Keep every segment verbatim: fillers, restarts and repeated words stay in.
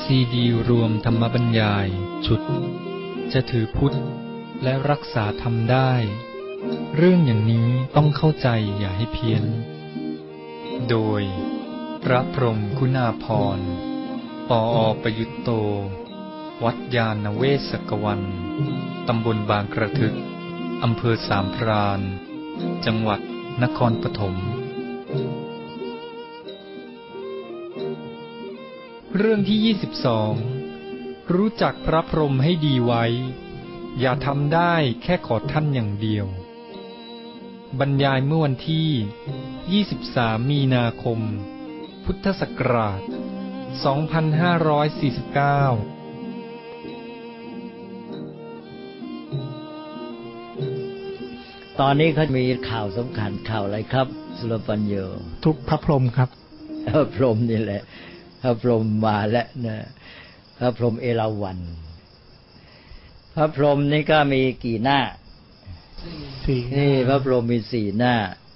ซีดีรวมธรรมบรรยายชุดจะถือพุทธและรักษาธรรมได้เรื่องอย่างนี้ต้องเข้าใจอย่าให้เพี้ยนโดยพระพรหมคุณาภรณ์ปอประยุตโตวัดยาณเวศกวันตำบลบางกระทึกอำเภอสามพรานจังหวัดนครปฐมเรื่องที่ยี่สิบสองรู้จักพระพรหมให้ดีไว้อย่าทำได้แค่ขอท่านอย่างเดียวบรรยายเมื่อวันที่ยี่สิบสามมีนาคมพุทธศักราชสองพันห้าร้อยสี่สิบเก้าตอนนี้เขามีข่าวสำคัญข่าวอะไรครับสุรปัญโยทุกพระพรหมครับพระพรหมนี่แหละพระพรหมมาแล้วนะพระพรหมเอราวัณพระพรหมนี่ก็มีกี่หน้าสี่นี่พระพรหมมีสี่หน้า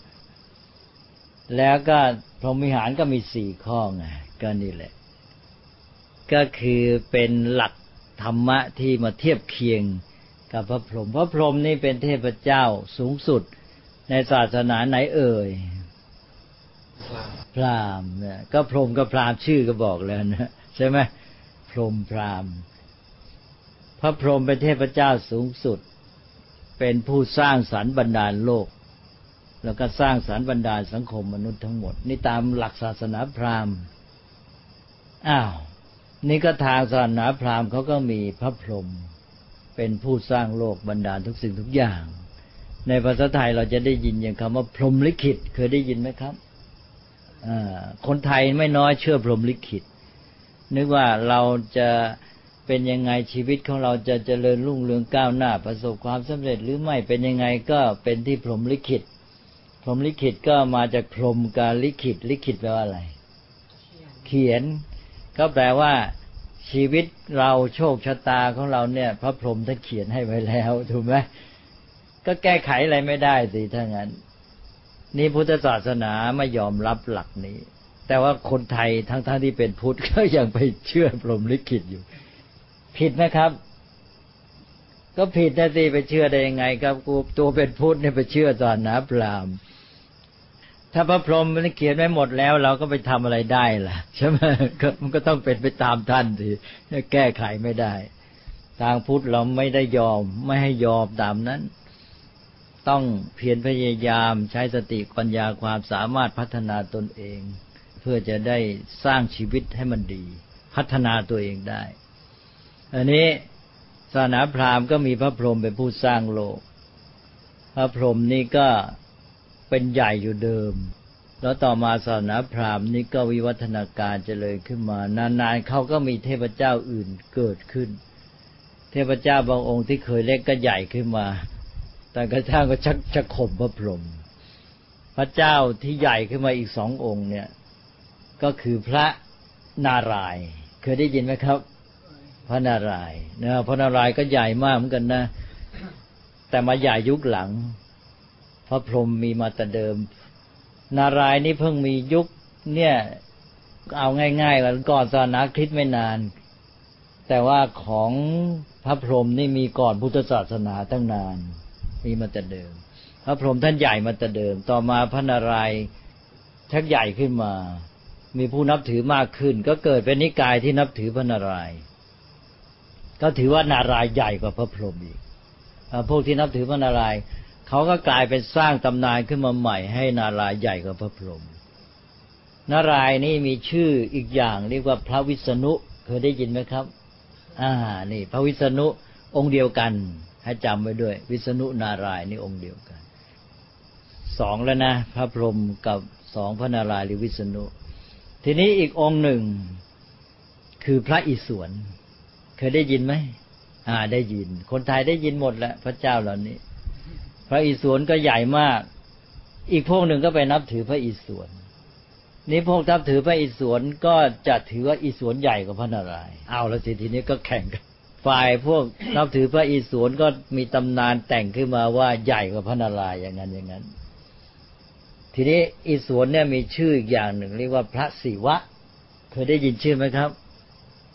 แล้วก็พรหมวิหารก็มีสี่ข้อไงก็นี่แหละก็คือเป็นหลักธรรมะที่มาเทียบเคียงกับพระพรหมพระพรหมนี่เป็นเทพเจ้าสูงสุดในศาสนาไหนเอ่ยพราหมณ์เนี่ยก็พรหมกับพราหมณ์ชื่อก็บอกแล้วนะใช่ไหมพรหมพราหมณ์พระพรหมเป็นเทพเจ้าสูงสุดเป็นผู้สร้างสรรค์บรรดาลโลกแล้วก็สร้างสรรค์บรรดาลสังคมมนุษย์ทั้งหมดนี่ตามหลักศาสนาพราหมณ์อ้าวนี่ก็ทางศาสนาพราหมณ์เขาก็มีพระพรหมเป็นผู้สร้างโลกบรรดาลทุกสิ่งทุกอย่างในภาษาไทยเราจะได้ยินอย่างคำว่าพรหมลิขิตเคยได้ยินไหมครับอ่าคนไทยไม่น้อยเชื่อพรหมลิขิตนึกว่าเราจะเป็นยังไงชีวิตของเราจะเจริญรุ่งเรืองก้าวหน้าประสบความสำเร็จหรือไม่เป็นยังไงก็เป็นที่พรหมลิขิตพรหมลิขิตก็มาจากพรหมกับลิขิตลิขิตแปลว่าอะไรเขียนก็แปลว่าชีวิตเราโชคชะตาของเราเนี่ยพระพรหมท่านเขียนให้ไว้แล้วถูกไหมก็แก้ไขอะไรไม่ได้สิถ้างั้นนี่พุทธศาสนาไม่ยอมรับหลักนี้แต่ว่าคนไทยทั้งๆที่เป็นพุทธก็ยังไปเชื่อพรหมลิขิตอยู่ผิดไหมครับก็ผิดนะสิไปเชื่อได้ยังไงครับกูตัวเป็นพุทธเนี่ยไปเชื่อศาสนาพราหมณ์ถ้าพระพรหมมันเขียนไว้หมดแล้วเราก็ไปทำอะไรได้ล่ะใช่ไหมก็มันก็ต้องเป็นไปตามท่านสิแก้ไขไม่ได้ทางพุทธเราไม่ได้ยอมไม่ให้ยอมตามนั้นต้องเพียรพยายามใช้สติปัญญาความสามารถพัฒนาตนเองเพื่อจะได้สร้างชีวิตให้มันดีพัฒนาตัวเองได้อันนี้ศาสนาพราหมณ์ก็มีพระพรหมเป็นผู้สร้างโลกพระพรหมนี่ก็เป็นใหญ่อยู่เดิมแล้วต่อมาศาสนาพราหมณ์นี่ก็วิวัฒนาการเจริญขึ้นมานานๆเขาก็มีเทพเจ้าอื่นเกิดขึ้นเทพเจ้าบางองค์ที่เคยเล็กก็ใหญ่ขึ้นมาแต่กระทั่งก็ชักจะข่มพระพรหมพระเจ้าที่ใหญ่ขึ้นมาอีกสององค์เนี่ยก็คือพระนารายณ์เคยได้ยินไหมครับพระนารายณ์นะพระนารายณ์ก็ใหญ่มากเหมือนกันนะแต่มาใหญ่ยุคหลังพระพรหมมีมาแต่เดิมนารายณ์นี่เพิ่งมียุคเนี่ยเอาง่ายๆว่าก่อนศาสนาคริสต์ไม่นานแต่ว่าของพระพรหมนี่มีก่อนพุทธศาสนาตั้งนานมีมาแต่เดิมพระพรหมท่านใหญ่มาแต่เดิมต่อมาพระนารายณ์ชักใหญ่ขึ้นมามีผู้นับถือมากขึ้นก็เกิดเป็นนิกายที่นับถือพระนารายณ์ก็ถือว่านารายณ์ใหญ่กว่าพระพรหมอีกพวกที่นับถือพระนารายณ์เขาก็กลายเป็นสร้างตำนานขึ้นมาใหม่ให้นารายณ์ใหญ่กว่าพระพรหมนารายณ์นี่มีชื่ออีกอย่างเรียกว่าพระวิษณุเคยได้ยินไหมครับอ่านี่พระวิษณุองค์เดียวกันให้จำไว้ด้วยวิษณุนารายณ์นี่องค์เดียวกันสองแล้วนะพระพรหมกับสองพระนารายณ์หรือวิษณุทีนี้อีกองค์หนึ่งคือพระอิศวรเคยได้ยินไหมอ่าได้ยินคนไทยได้ยินหมดแหละพระเจ้าเหล่านี้พระอิศวรก็ใหญ่มากอีกพวกหนึ่งก็ไปนับถือพระอิศวรนี้พวกนับถือพระอิศวรก็จะถือว่าอิศวรใหญ่กว่าพระนารายณ์เอาละสิทีนี้ก็แข่งกันฝ่ายพวกนับถือพระอิศวรก็มีตำนานแต่งขึ้นมาว่าใหญ่กว่าพระนารายณ์อย่างนั้นอย่างนั้นทีนี้อิศวรเนี่ยมีชื่ออีกอย่างหนึ่งเรียกว่าพระศิวะเคยได้ยินชื่อไหมครับ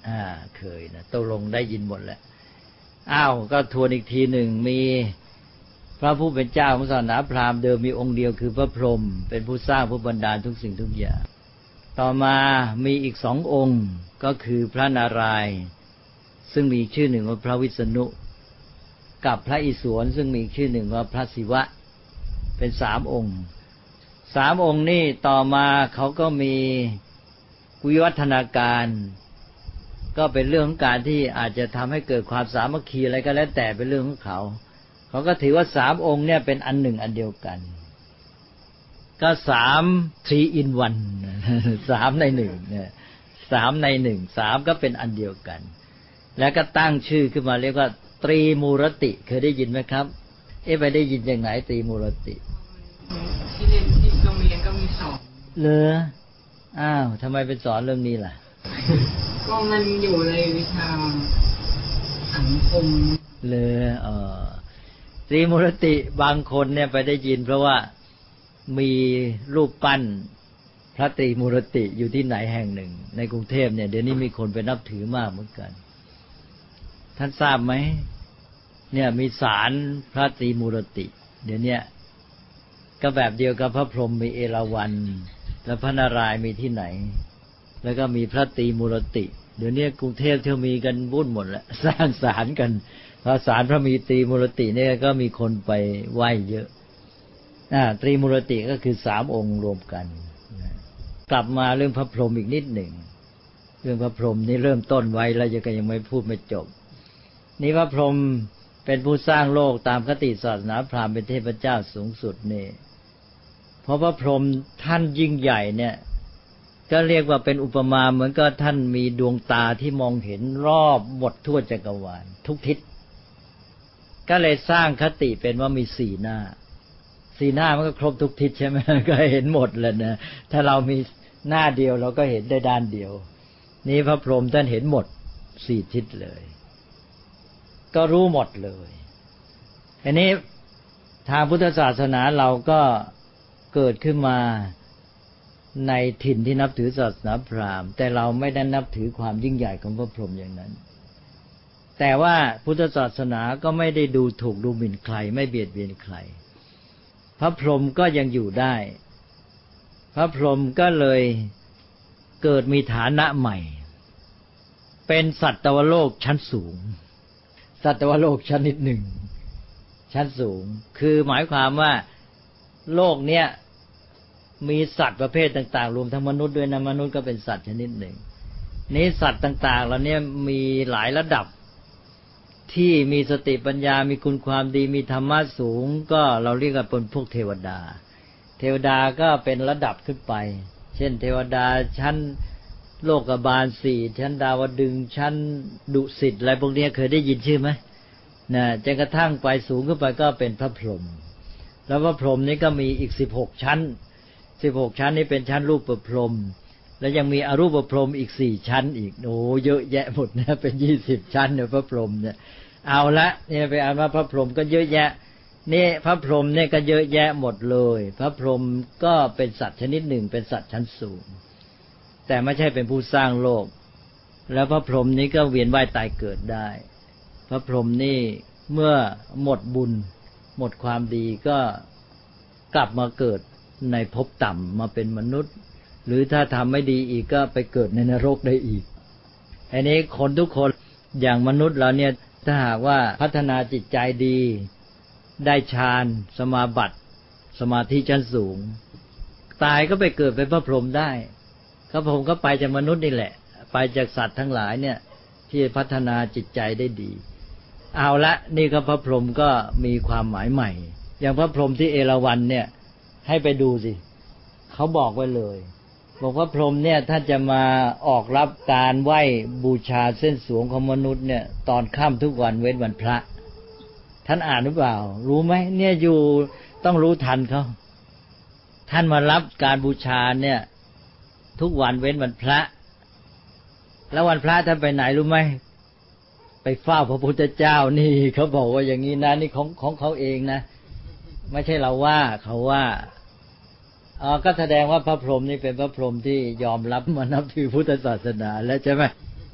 อ่าเคยนะตกลงได้ยินหมดแล้วอ้าวก็ทวนอีกทีหนึ่งมีพระผู้เป็นเจ้าของศาสนาพราหมณ์เดิมมีองค์เดียวคือพระพรหมเป็นผู้สร้างผู้บันดาลทุกสิ่งทุกอย่างต่อมามีอีกสององค์ก็คือพระนารายณ์ซึ่งมีชื่อหนึ่งว่าพระวิษณุกับพระอิศวรซึ่งมีชื่อหนึ่งว่าพระศิวะเป็นสามองค์สามองค์นี่ต่อมาเขาก็มีวิวัฒนาการก็เป็นเรื่องของการที่อาจจะทำให้เกิดความสามัคคีอะไรก็แล้วแต่เป็นเรื่องของเขาเขาก็ถือว่าสามองค์เนี่ยเป็นอันหนึ่งอันเดียวกันก็สาม three in one สามในหนึ่งเนี่ยสามในหนึ่งสามก็เป็นอันเดียวกันแล้วก็ตั้งชื่อขึ้นมาเรียกว่าตรีมูรติเคยได้ยินไหมครับเอ๊ะไปได้ยินจากไหนตรีมูรติที่เรียนที่โรงเรียนก็มีสอนเหรออ้าวทำไมเป็นสอนเรื่องนี้ล่ะก็มันอยู่ในวิชาสังคมเลยเออตรีมูรติบางคนเนี่ยไปได้ยินเพราะว่ามีรูปปั้นพระตรีมูรติอยู่ที่ไหนแห่งหนึ่งในกรุงเทพเนี่ยเดี๋ยวนี้มีคนไปนับถือมากเหมือนกันท่านทราบไหมเนี่ยมีศาลพระตรีมูรติเดี๋ยวนี้ก็แบบเดียวกับพระพรหมมีเอราวัณแล้วพระนารายณ์มีที่ไหนแล้วก็มีพระตรีมูรติเดี๋ยวนี้กรุงเทพเที่ยวมีกันวุ่นหมดแล้วสร้างศาลกันพอศาลพระมีตรีมูรติเนี่ยก็มีคนไปไหว้เยอะอ่าตรีมูรติก็คือสามองค์รวมกันกลับมาเรื่องพระพรหมอีกนิดหนึ่งเรื่องพระพรหมนี่เริ่มต้นไว้แล้วยังก็ยังไม่พูดไม่จบนี่พระพรหมเป็นผู้สร้างโลกตามคติศาสนาพราหมณ์เป็นเทพเจ้าสูงสุดนี่เพราะพระพรหมท่านยิ่งใหญ่เนี่ยก็เรียกว่าเป็นอุปมาเหมือนกับท่านมีดวงตาที่มองเห็นรอบหมดทั่วจักรวาลทุกทิศก็เลยสร้างคติเป็นว่ามีสี่หน้าสี่หน้ามันก็ครบทุกทิศใช่ไหมก็เห็นหมดเลยนะถ้าเรามีหน้าเดียวเราก็เห็นได้ด้านเดียวนี้พระพรหมท่านเห็นหมดสี่ทิศเลยก็รู้หมดเลยอันนี้ทางพุทธศาสนาเราก็เกิดขึ้นมาในถิ่นที่นับถือศาสนาพราหมณ์แต่เราไม่ได้นับถือความยิ่งใหญ่ของพระพรหมอย่างนั้นแต่ว่าพุทธศาสนาก็ไม่ได้ดูถูกดูหมิ่นใครไม่เบียดเบียนใครพระพรหมก็ยังอยู่ได้พระพรหมก็เลยเกิดมีฐานะใหม่เป็นสัตวโลกชั้นสูงสัตวโลกชนิดหนึ่งชั้นสูงคือหมายความว่าโลกเนี้ยมีสัตว์ประเภทต่างๆรวมทั้งมนุษย์ด้วยนะมนุษย์ก็เป็นสัตว์ชนิดหนึ่งนี้สัตว์ต่างๆเหล่านี้มีหลายระดับที่มีสติปัญญามีคุณความดีมีธรรมะสูงก็เราเรียกว่าเป็นพวกเทวดาเทวดาก็เป็นระดับขึ้นไปเช่นเทวดาชั้นโลกบาลสี่ชั้นดาวดึงส์ชั้นดุสิตอะไรพวกนี้เคยได้ยินชื่อไหมนะจนกระทั่งไปสูงขึ้นไปก็เป็นพระพรหมแล้วพระพรหมนี้ก็มีอีกสิบหกชั้นสิบหกชั้นนี้เป็นชั้นรูปพรหมแล้วยังมีอรูปพรหมอีกสี่ชั้นอีกโอ้เยอะแยะหมดนะเป็นยี่สิบชั้นเนี่ยพระพรหมเนี่ยเอาละเนี่ยไปอ่านว่าพระพรหมก็เยอะแยะนี่พระพรหมเนี่ยก็เยอะแยะหมดเลยพระพรหมก็เป็นสัตว์ชนิดหนึ่งเป็นสัตว์ชั้นสูงแต่ไม่ใช่เป็นผู้สร้างโลกแล้วพระพรหมนี้ก็เวียนว่ายตายเกิดได้พระพรหมนี่เมื่อหมดบุญหมดความดีก็กลับมาเกิดในภพต่ำมาเป็นมนุษย์หรือถ้าทำไม่ดีอีกก็ไปเกิดในนรกได้อีกอันนี้คนทุกคนอย่างมนุษย์เราเนี่ยถ้าหากว่าพัฒนาจิตใจดีได้ฌานสมาบัติสมาธิชั้นสูงตายก็ไปเกิดเป็นพระพรหมได้พระพรหมก็ไปจากมนุษย์นี่แหละไปจากสัตว์ทั้งหลายเนี่ยที่พัฒนาจิตใจได้ดีเอาละนี่ก็พระพรหมก็มีความหมายใหม่อย่างพระพรหมที่เอราวัณเนี่ยให้ไปดูสิเขาบอกไว้เลยบอกว่าพรหมเนี่ยถ้าจะมาออกรับการไหว้บูชาเส้นสวงของมนุษย์เนี่ยตอนค่ำทุกวันเว้นวันพระท่านอ่านหรือเปล่ารู้ไหมเนี่ยอยู่ต้องรู้ทันเขาท่านมารับการบูชาเนี่ยทุกวันเว้นวันพระแล้ววันพระท่านไปไหนรู้ไหมไปเฝ้าพระพุทธเจ้านี่เขาบอกว่าอย่างนี้นะนี่ของของเขาเองนะไม่ใช่เราว่าเขาว่าอ๋อก็แสดงว่าพระพรหมนี่เป็นพระพรหมที่ยอมรับมานับถือพุทธศาสนาแล้วใช่ไหม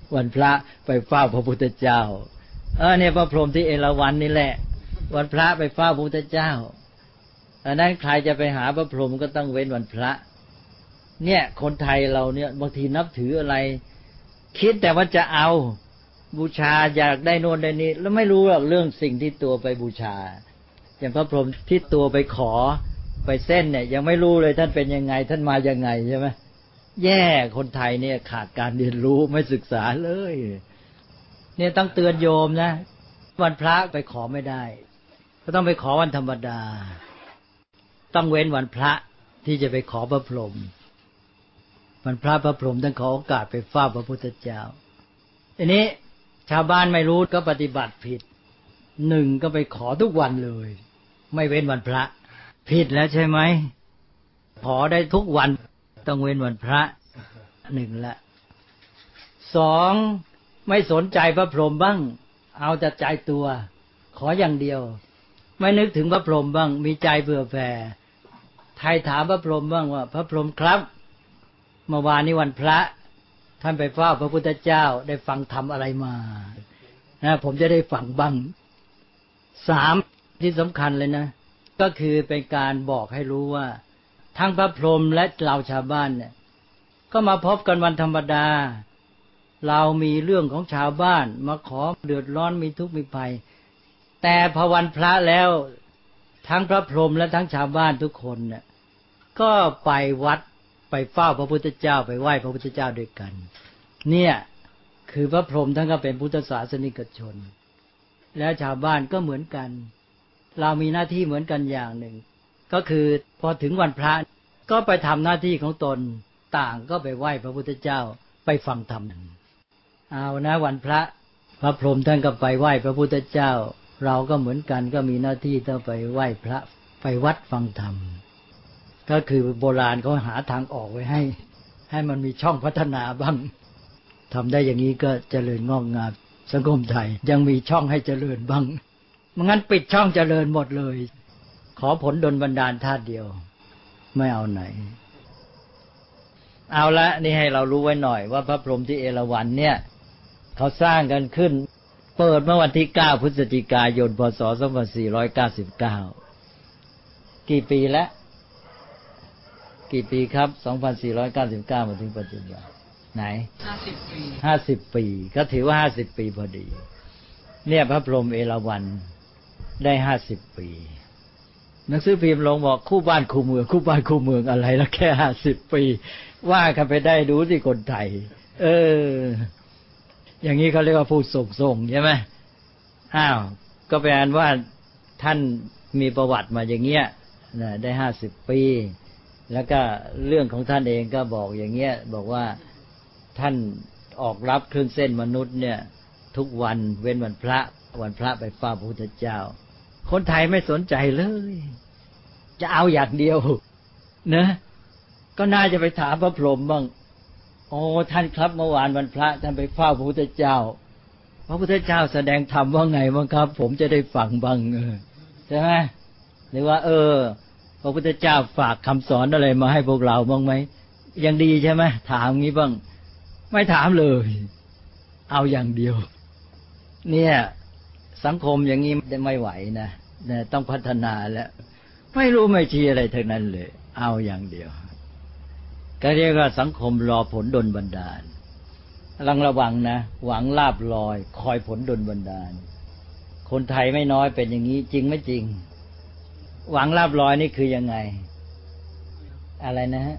วันพระไปเฝ้าพระพุทธเจ้าเออเนี่ยพระพรหมที่เอราวัณนี่แหละวันพระไปเฝ้าพระพุทธเจ้าอันนั้นใครจะไปหาพระพรหมก็ต้องเว้นวันพระเนี่ยคนไทยเราเนี่ยบางทีนับถืออะไรคิดแต่ว่าจะเอาบูชาอยากได้โน่นได้นี่แล้วไม่รู้หรอกเรื่องสิ่งที่ตัวไปบูชาอย่างพระพรหมที่ตัวไปขอไปเส้นเนี่ยยังไม่รู้เลยท่านเป็นยังไงท่านมายังไงใช่ไหมแย่คนไทยเนี่ยขาดการเรียนรู้ไม่ศึกษาเลยเนี่ยต้องเตือนโยมนะวันพระไปขอไม่ได้ก็ต้องไปขอวันธรรมดาต้องเว้นวันพระที่จะไปขอพระพรหมวันพระพระพรหมท่านขอโอกาสไปเฝ้าพระพุทธเจ้าทีนี้ชาวบ้านไม่รู้ก็ปฏิบัติผิดหนึ่งก็ไปขอทุกวันเลยไม่เว้นวันพระผิดแล้วใช่ไหมขอได้ทุกวันต้องเว้นวันพระหนึ่งละสองไม่สนใจพระพรหมบ้างเอาแต่ใจตัวขออย่างเดียวไม่นึกถึงพระพรหมบ้างมีใจเผื่อแผ่ใครถามพระพรหมบ้างว่าพระพรหมครับเมื่อวานนี้วันพระท่านไปเฝ้าพระพุทธเจ้าได้ฟังธรรมอะไรมานะผมจะได้ฟังบ้างสามที่สำคัญเลยนะก็คือเป็นการบอกให้รู้ว่าทั้งพระพรหมและเราชาวบ้านเนี่ยก็มาพบกันวันธรรมดาเรามีเรื่องของชาวบ้านมาขอเดือดร้อนมีทุกข์มีภัยแต่พอวันพระแล้วทั้งพระพรหมและทั้งชาวบ้านทุกคนเนี่ยก็ไปวัดไปเฝ้าพระพุทธเจ้าไปไหว้พระพุทธเจ้าด้วยกันเนี่ยคือพระพรหมท่านก็เป็นพุทธศาสนิกชนแล้วชาวบ้านก็เหมือนกันเรามีหน้าที่เหมือนกันอย่างหนึ่งก็คือพอถึงวันพระก็ไปทำหน้าที่ของตนต่างก็ไปไหว้พระพุทธเจ้าไปฟังธรรมเอานะวันพระพระพรหมท่านก็ไปไหว้พระพุทธเจ้าเราก็เหมือนกันก็มีหน้าที่ต้องไปไหว้พระไปวัดฟังธรรมก็คือโบราณเขาหาทางออกไว้ให้ให้มันมีช่องพัฒนาบ้างทำได้อย่างนี้ก็เจริญงอกงามสังคมไทยยังมีช่องให้เจริญบ้างไม่งั้นปิดช่องเจริญหมดเลยขอผลดลบันดาลธาตุเดียวไม่เอาไหนเอาละนี่ให้เรารู้ไว้หน่อยว่าพระพรหมที่เอราวัณเนี่ยเขาสร้างกันขึ้นเปิดเมื่อวันที่เก้าพฤศจิกายนพ.ศ. สองพันสี่ร้อยเก้าสิบเก้ากี่ปีแล้วกี่ปีครับสองพันสี่ร้อยเก้าสิบเก้ามาถึงปัจจุบันไหนห้าสิบปีห้าสิบปีก็ถือว่าห้าสิบปีพอดีเนี่ยพระพรหมเอราวัณได้ห้าสิบปีหนังสือพิมพ์ลงบอกคู่บ้านคู่เมืองคู่บ้านคู่เมืองอะไรแล้วแค่ห้าสิบปีว่ากันไปได้ดูสิคนไทยเอออย่างนี้เขาเรียกว่าผู้ส่งส่งใช่ไหมอ้าวก็แปลว่าท่านมีประวัติมาอย่างเงี้ยนะได้ห้าสิบปีแล้วก็เรื่องของท่านเองก็บอกอย่างเงี้ยบอกว่าท่านออกรับเครื่องเส้นมนุษย์เนี่ยทุกวันเว้นวันพระวันพระไปเฝ้าพระพุทธเจ้าคนไทยไม่สนใจเลยจะเอาอย่างเดียวนะก็น่าจะไปถามพระพรหมบ้างโอ้ท่านครับเมื่อวานวันพระท่านไปเฝ้าพระพุทธเจ้าพระพุทธเจ้าแสดงธรรมว่าไงบ้างครับผมจะได้ฟังบ้างเออใช่ไหมหรือว่าเออพระพุทธเจ้าฝากคำสอนอะไรมาให้พวกเราบ้างไหมยังดีใช่ไหมถามงี้บ้างไม่ถามเลยเอาอย่างเดียวเนี่ยสังคมอย่างนี้ไม่ไหวนะเนี่ยต้องพัฒนาแล้วไม่รู้ไม่ชี้อะไรทั้งนั้นเลยเอาอย่างเดียวก็เรียกว่าสังคมรอผลดลบันดาลระระวังนะหวังลาภลอยคอยผลดลบันดาลคนไทยไม่น้อยเป็นอย่างนี้จริงไม่จริงหวังลาภลอยนี่คือยังไงอะไรนะฮะ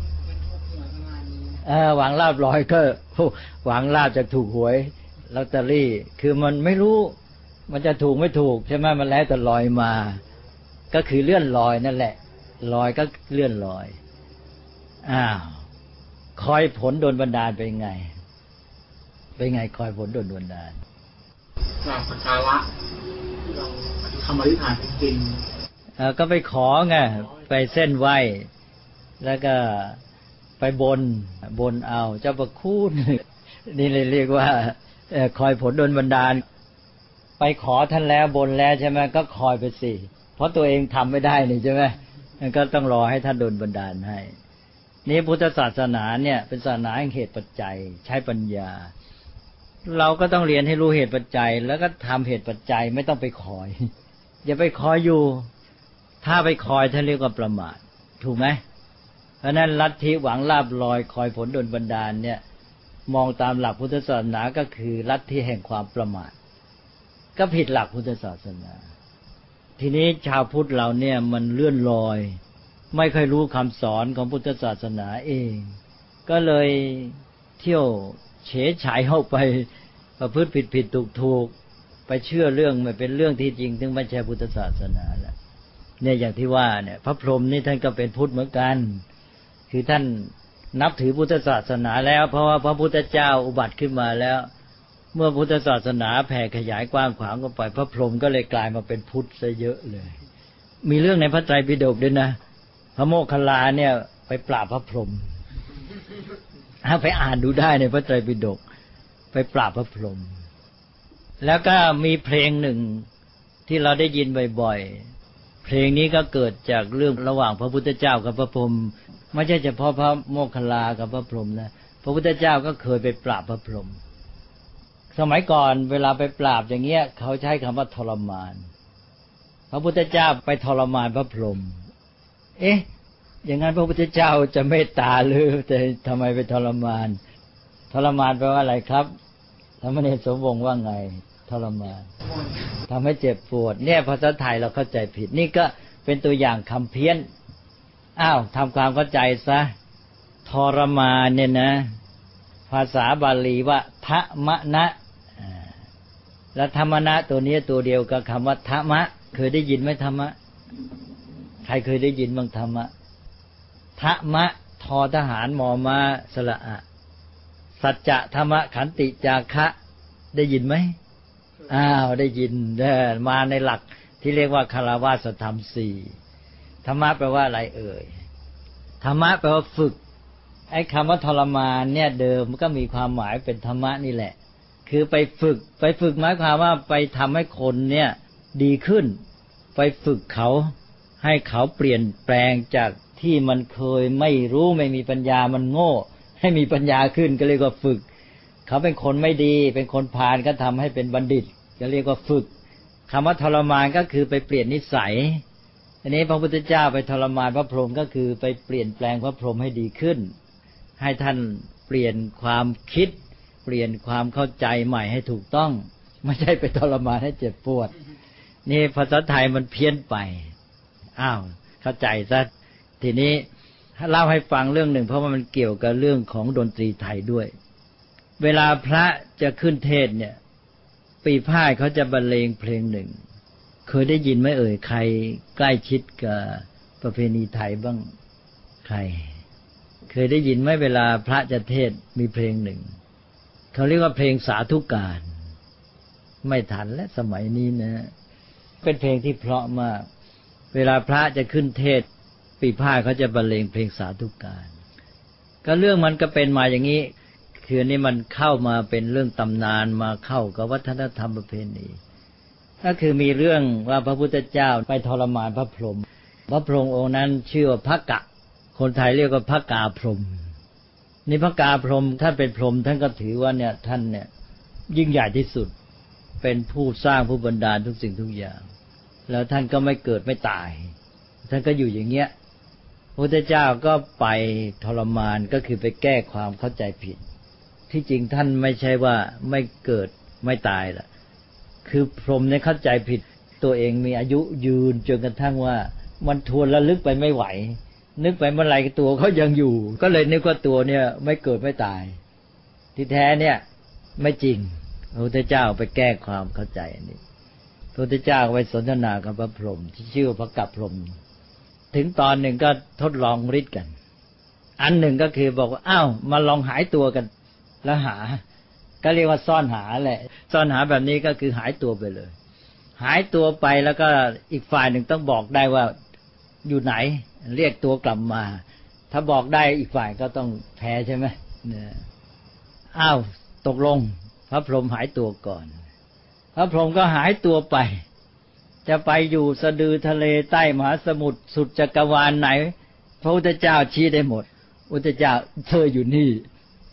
เออหวังลาภลอยก็หวังลาภจากถูกหวยลอตเตอรี่คือมันไม่รู้มันจะถูกไม่ถูกใช่ไหมมันแล้วแต่ลอยมาก็คือเลื่อนลอยนั่นแหละลอยก็เลื่อนลอยอ้าวคอยผลโดนบันดาลเป็นไงเป็นไงคอยผลโดนบันดาลกราบสักการะที่เราทำอธิษฐานจริงเออก็ไปขอไงไปเส้นไหว้แล้วก็ไปบนบนเอาเจ้าประคุณนี่เลยเรียกว่าคอยผลโดนบันดาลไปขอท่านแล้วบนแล้วใช่ไหมก็คอยไปสิเพราะตัวเองทำไม่ได้นี่ใช่ไหมก็ต้องรอให้ท่านโดนบันดาลให้นี่พุทธศาสนาเนี่ยเป็นศาสนาแห่งเหตุปัจจัยใช้ปัญญาเราก็ต้องเรียนให้รู้เหตุปัจจัยแล้วก็ทำเหตุปัจจัยไม่ต้องไปคอยอย่าไปคอยอยู่ถ้าไปคอยท่านเรียกว่าประมาทถูกไหมเพราะนั้นลัทธิหวังลาภลอยคอยผลดลบันดาลเนี่ยมองตามหลักพุทธศาสนาก็คือลัทธิแห่งความประมาทก็ผิดหลักพุทธศาสนาทีนี้ชาวพุทธเราเนี่ยมันเลื่อนลอยไม่ค่อยรู้คำสอนของพุทธศาสนาเองก็เลยเที่ยวเฉยฉายเข้าไปประพฤติผิดผิดถูกถูกไปเชื่อเรื่องไม่เป็นเรื่องที่จริงถึงไม่ใช่พุทธศาสนาแล้วเนี่ยอย่างที่ว่าเนี่ยพระพรหมนี่ท่านก็เป็นพุทธเหมือนกันคือท่านนับถือพุทธศาสนาแล้วเพราะว่าพระพุทธเจ้าอุบัติขึ้นมาแล้วเมื่อพุทธศาสนาแผ่ขยายกว้างขวางออกไปพระพรหมก็เลยกลายมาเป็นพุทธซะเยอะเลยมีเรื่องในพระไตรปิฎกด้วยนะพระโมคคัลลาเนี่ยไปปราบพระพรหมถ้าไปอ่านดูได้ในพระไตรปิฎกไปปราบพระพรหมแล้วก็มีเพลงหนึ่งที่เราได้ยินบ่อยๆเพลงนี้ก็เกิดจากเรื่องระหว่างพระพุทธเจ้ากับพระพรหมไม่ใช่เฉพาะพระโมคคัลลากับพระพรหมนะพระพุทธเจ้าก็เคยไปปราบพระพรหมสมัยก่อนเวลาไปปราบอย่างเงี้ยเขาใช้คำว่าทรมานพระพุทธเจ้าไปทรมานพระพรหมเอ๊ะอย่างนั้นพระพุทธเจ้าจะเมตตาหรือแต่ทำไมไปทรมานทรมานแปลว่าอะไรครับสามเณรสมวงศ์ว่าไงทรมานทำให้เจ็บปวดเนี่ยภาษาไทยเราเข้าใจผิดนี่ก็เป็นตัวอย่างคำเพี้ยนอ้าวทำความเข้าใจซะทรมานเนี่ยนะภาษาบาลีว่าทะมะนะแล้วธรรมนะตัวนี้ตัวเดียวกับคำว่าทะมะเคยได้ยินไหมธรรมะใครเคยได้ยินบ้างธรรมะทะมะทอทหารมอมาสระอะสัจจะธรรมะขันติจาคะได้ยินไหมอ้าวได้ยินเด้อมาในหลักที่เรียกว่าคารวะธรรมสี่ธรรมะแปลว่าอะไรเอ่ยธรรมะแปลว่าฝึกไอ้คำว่าทรมานเนี่ยเดิมมันก็มีความหมายเป็นธรรมะนี่แหละคือไปฝึกไปฝึกหมายความว่าไปทำให้คนเนี่ยดีขึ้นไปฝึกเขาให้เขาเปลี่ยนแปลงจากที่มันเคยไม่รู้ไม่มีปัญญามันโง่ให้มีปัญญาขึ้นก็เรียกว่าฝึกเขาเป็นคนไม่ดีเป็นคนพาลก็ทำให้เป็นบัณฑิตก็เรียกว่าฝึกคำว่าทรมานก็คือไปเปลี่ยนนิสัยอันนี้พระพุทธเจ้าไปทรมานพระพรหมก็คือไปเปลี่ยนแปลงพระพรหมให้ดีขึ้นให้ท่านเปลี่ยนความคิดเปลี่ยนความเข้าใจใหม่ให้ถูกต้องไม่ใช่ไปทรมานให้เจ็บปวดนี่ภาษาไทยมันเพี้ยนไปอ้าวเข้าใจซะทีนี้เล่าให้ฟังเรื่องหนึ่งเพราะว่ามันเกี่ยวกับเรื่องของดนตรีไทยด้วยเวลาพระจะขึ้นเทศเนี่ยปีพาดเขาจะบรรเลงเพลงหนึ่งเคยได้ยินไหมเอ่ยใครใกล้ชิดกับประเพณีไทยบ้างใครเคยได้ยินไหมเวลาพระจะเทศมีเพลงหนึ่งเขาเรียกว่าเพลงสาธุการไม่ทันและสมัยนี้นะเป็นเพลงที่เพราะมากเวลาพระจะขึ้นเทศปีพาดเขาจะบรรเลงเพลงสาธุการก็เรื่องมันก็เป็นมาอย่างนี้คือนี่มันเข้ามาเป็นเรื่องตำนานมาเข้ากับวัฒนธรรมประเพณีก็คือมีเรื่องว่าพระพุทธเจ้าไปทรมานพระพรหมพระพรหมองค์นั้นชื่อว่าพระกะคนไทยเรียกว่าพระกาพรหมนี่พระกาพรหมท่านเป็นพรหมท่านก็ถือว่าเนี่ยท่านเนี่ยยิ่งใหญ่ที่สุดเป็นผู้สร้างผู้บันดาลทุกสิ่งทุกอย่างแล้วท่านก็ไม่เกิดไม่ตายท่านก็อยู่อย่างเงี้ยพระพุทธเจ้าก็ไปทรมานก็คือไปแก้ความเข้าใจผิดที่จริงท่านไม่ใช่ว่าไม่เกิดไม่ตายล่ะคือพรหมเนี่ยเข้าใจผิดตัวเองมีอายุยืนจนกระทั่งว่ามันทวนระลึกไปไม่ไหวนึกไปเมื่อไหร่ตัวเขายังอยู่ก็เลยนึกว่าตัวเนี่ยไม่เกิดไม่ตายที่แท้เนี่ยไม่จริงพระพุทธเจ้าไปแก้ความเข้าใจอันนี้พระพุทธเจ้าไปสนทนากับพระพรหมที่ชื่อว่าพระกัปพรหมถึงตอนหนึ่งก็ทดลองฤทธิ์กันอันหนึ่งก็คือบอกว่าอ้าวมาลองหายตัวกันแล้วหาก็เรียกว่าซ่อนหาแหละซ่อนหาแบบนี้ก็คือหายตัวไปเลยหายตัวไปแล้วก็อีกฝ่ายหนึ่งต้องบอกได้ว่าอยู่ไหนเรียกตัวกลับมาถ้าบอกได้อีกฝ่ายก็ต้องแพ้ใช่ไหมเนี่ยอ้าวตกลงพระพรหมหายตัวก่อนพระพรหมก็หายตัวไปจะไปอยู่สะดือทะเลใต้มหาสมุทรสุดจักรวาลไหนพระพุทธเจ้าชี้ได้หมดพระพุทธเจ้าเธออยู่นี่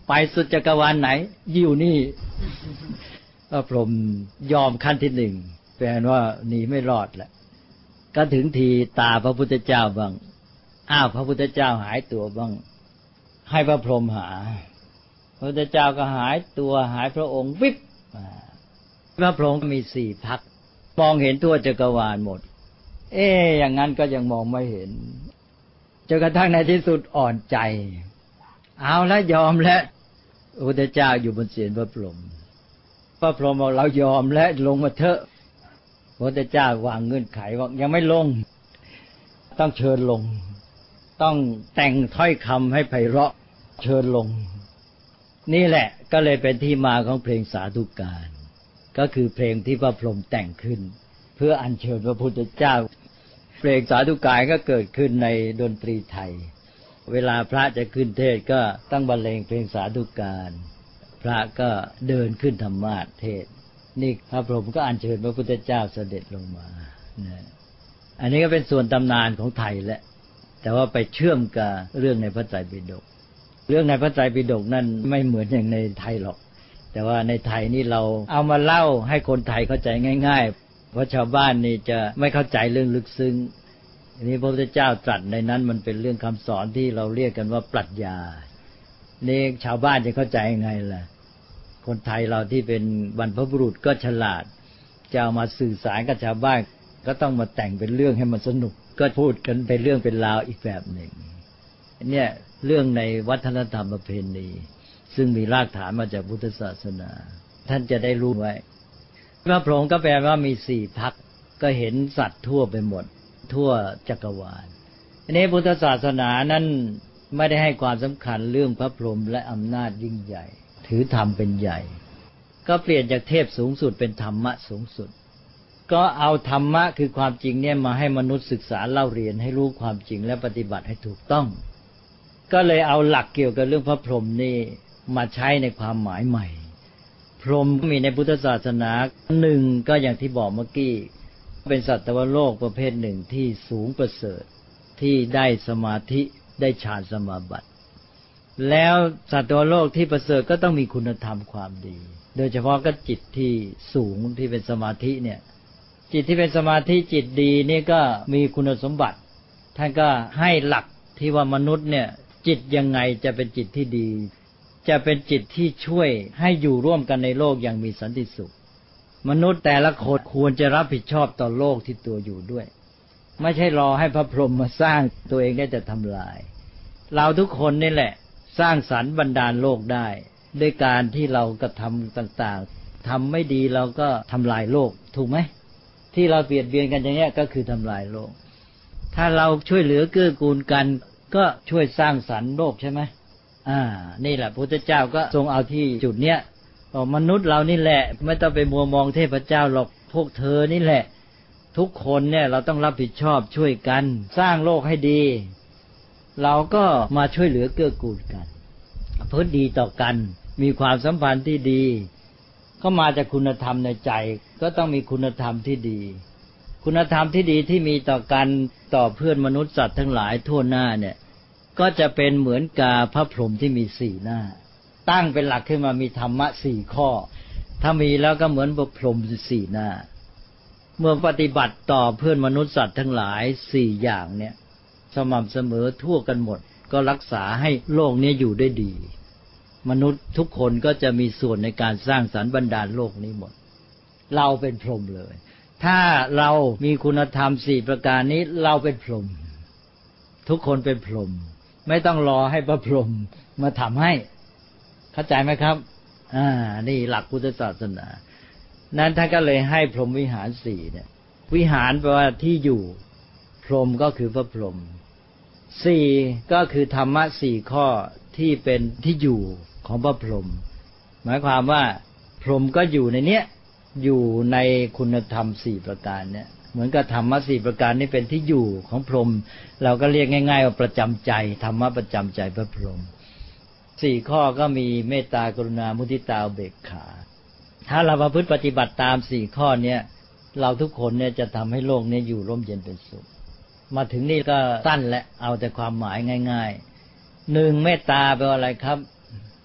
ไปสุดจักรวาลไหนอยู่นี่พระพรหมยอมขั้นที่หนึ่งแปลว่าหนีไม่รอดแหละก็ถึงทีตาพระพุทธเจ้าบ้างอ้าวพระพุทธเจ้าหายตัวบ้างให้พระพรหมหาพระพุทธเจ้าก็หายตัวหายพระองค์วิบพระพรหมมีสี่พักมองเห็นทั่วจักรวาลหมดเอ๊ะอย่างนั้นก็ยังมองไม่เห็นจนกระทั่งในที่สุดอ่อนใจเอาแล้วยอมแล้วพระพุทธเจ้าอยู่บนเศียรพระพรหมพระพรหมบอกเรายอมแล้วลงมาเถอะพระพุทธเจ้าวางเงื่อนไขว่ายังไม่ลงต้องเชิญลงต้องแต่งถ้อยคำให้ไพเราะเชิญลงนี่แหละก็เลยเป็นที่มาของเพลงสาธุการก็คือเพลงที่พระพรหมแต่งขึ้นเพื่ออัญเชิญพระพุทธเจ้าเพลงสาธุการก็เกิดขึ้นในดนตรีไทยเวลาพระจะขึ้นเทศก็ต้องบรรเลงเพลงสาธุการพระก็เดินขึ้นธรรมาสน์เทศนี่พระพรหมก็อัญเชิญพระพุทธเจ้าเสด็จลงมานะอันนี้ก็เป็นส่วนตำนานของไทยแหละแต่ว่าไปเชื่อมกับเรื่องในพระไตรปิฎกเรื่องในพระไตรปิฎกนั่นไม่เหมือนอย่างในไทยหรอกแต่ว่าในไทยนี่เราเอามาเล่าให้คนไทยเข้าใจง่ายๆเพราะชาวบ้านนี่จะไม่เข้าใจเรื่องลึกซึ้งอันนี้พระพุทธเจ้าตรัสในนั้นมันเป็นเรื่องคำสอนที่เราเรียกกันว่าปรัชญานี่ชาวบ้านจะเข้าใจยังไงล่ะคนไทยเราที่เป็นบรรพบุรุษก็ฉลาดจะเอามาสื่อสารกับชาวบ้านก็ต้องมาแต่งเป็นเรื่องให้มันสนุกก็พูดกันเป็นเรื่องเป็นราวอีกแบบหนึ่งเนี่ยเรื่องในวัฒนธรรมประเพณีซึ่งมีรากฐานมาจากพุทธศาสนาท่านจะได้รู้ไว้พระพรหมก็แปลว่ามีสี่พรรคก็เห็นสัตว์ทั่วไปหมดทั่วจักรวาลอันนี้พุทธศาสนานั้นไม่ได้ให้ความสำคัญเรื่องพระพรหมและอำนาจยิ่งใหญ่ถือธรรมเป็นใหญ่ก็เปลี่ยนจากเทพสูงสุดเป็นธรรมะสูงสุดก็เอาธรรมะคือความจริงเนี่ยมาให้มนุษย์ศึกษาเล่าเรียนให้รู้ความจริงและปฏิบัติให้ถูกต้องก็เลยเอาหลักเกี่ยวกับเรื่องพระพรหมนี่มาใช้ในความหมายใหม่พรหมมีในพุทธศาสนาหนึ่งก็อย่างที่บอกเมื่อกี้เป็นสัตวโลกประเภทหนึ่งที่สูงประเสริฐที่ได้สมาธิได้ฌานสมาบัติแล้วสัตวโลกที่ประเสริฐก็ต้องมีคุณธรรมความดีโดยเฉพาะก็จิตที่สูงที่เป็นสมาธิเนี่ยจิตที่เป็นสมาธิจิตดีนี่ก็มีคุณสมบัติท่านก็ให้หลักที่ว่ามนุษย์เนี่ยจิตยังไงจะเป็นจิตที่ดีจะเป็นจิตที่ช่วยให้อยู่ร่วมกันในโลกอย่างมีสันติสุขมนุษย์แต่ละคนควรจะรับผิดชอบต่อโลกที่ตัวอยู่ด้วยไม่ใช่รอให้พระพรหมมาสร้างตัวเองได้แต่ทำลายเราทุกคนนี่แหละสร้างสรรค์บันดาลโลกได้ด้วยการที่เรากระทำต่างๆทำไม่ดีเราก็ทำลายโลกถูกไหมที่เราเบียดเบียนกันอย่างนี้ก็คือทำลายโลกถ้าเราช่วยเหลือเกื้อกูลกันก็ช่วยสร้างสรรค์โลกใช่ไหมอ่านี่แหละพระพุทธเจ้าก็ทรงเอาที่จุดเนี้ยบอกมนุษย์เรานี่แหละไม่ต้องไปมัวมองเทพเจ้าหรอกพวกเธอนี่แหละทุกคนเนี่ยเราต้องรับผิดชอบช่วยกันสร้างโลกให้ดีเราก็มาช่วยเหลือเกื้อกูลกันเพื่อดีต่อกันมีความสัมพันธ์ที่ดีก็มาจากคุณธรรมในใจก็ต้องมีคุณธรรมที่ดีคุณธรรมที่ดีที่มีต่อกันต่อเพื่อนมนุษย์สัตว์ทั้งหลายทั่วหน้าเนี่ยก็จะเป็นเหมือนกับพระพรหมที่มีสี่หน้าตั้งเป็นหลักขึ้นมามีธรรมะสี่ข้อถ้ามีแล้วก็เหมือนพระพรหมสี่หน้าเมื่อปฏิบัติต่อเพื่อนมนุษย์สัตว์ทั้งหลายสี่อย่างเนี่ยสม่ำเสมอทั่วกันหมดก็รักษาให้โลกนี้อยู่ได้ดีมนุษย์ทุกคนก็จะมีส่วนในการสร้างสรรค์บันดาลโลกนี้หมดเราเป็นพรหมเลยถ้าเรามีคุณธรรมสี่ประการนี้เราเป็นพรหมทุกคนเป็นพรหมไม่ต้องรอให้พระพรหมมาทำให้เข้าใจไหมครับอ่านี่หลักพุทธศาสนานั้นท่านก็เลยให้พรหมวิหารสี่เนี่ยวิหารแปลว่าที่อยู่พรหมก็คือพระพรหมสี่ก็คือธรรมะสี่ข้อที่เป็นที่อยู่ของพระพรหมหมายความว่าพรหมก็อยู่ในเนี้ยอยู่ในคุณธรรมสี่ประการเนี่ยเหมือนกับธรรมะสี่ประการนี้เป็นที่อยู่ของพรหมเราก็เรียกง่ายๆว่าประจำใจธรรมะประจำใจพระพรหมสี่ข้อก็มีเมตตากรุณามุทิตาอุเบกขาถ้าเราประพฤติปฏิบัติตามสี่ข้อเนี้ยเราทุกคนเนี่ยจะทำให้โลกนี้อยู่ร่มเย็นเป็นสุขมาถึงนี่ก็สั้นและเอาแต่ความหมายง่ายๆหนึ่งเมตตาแปลว่าอะไรครับ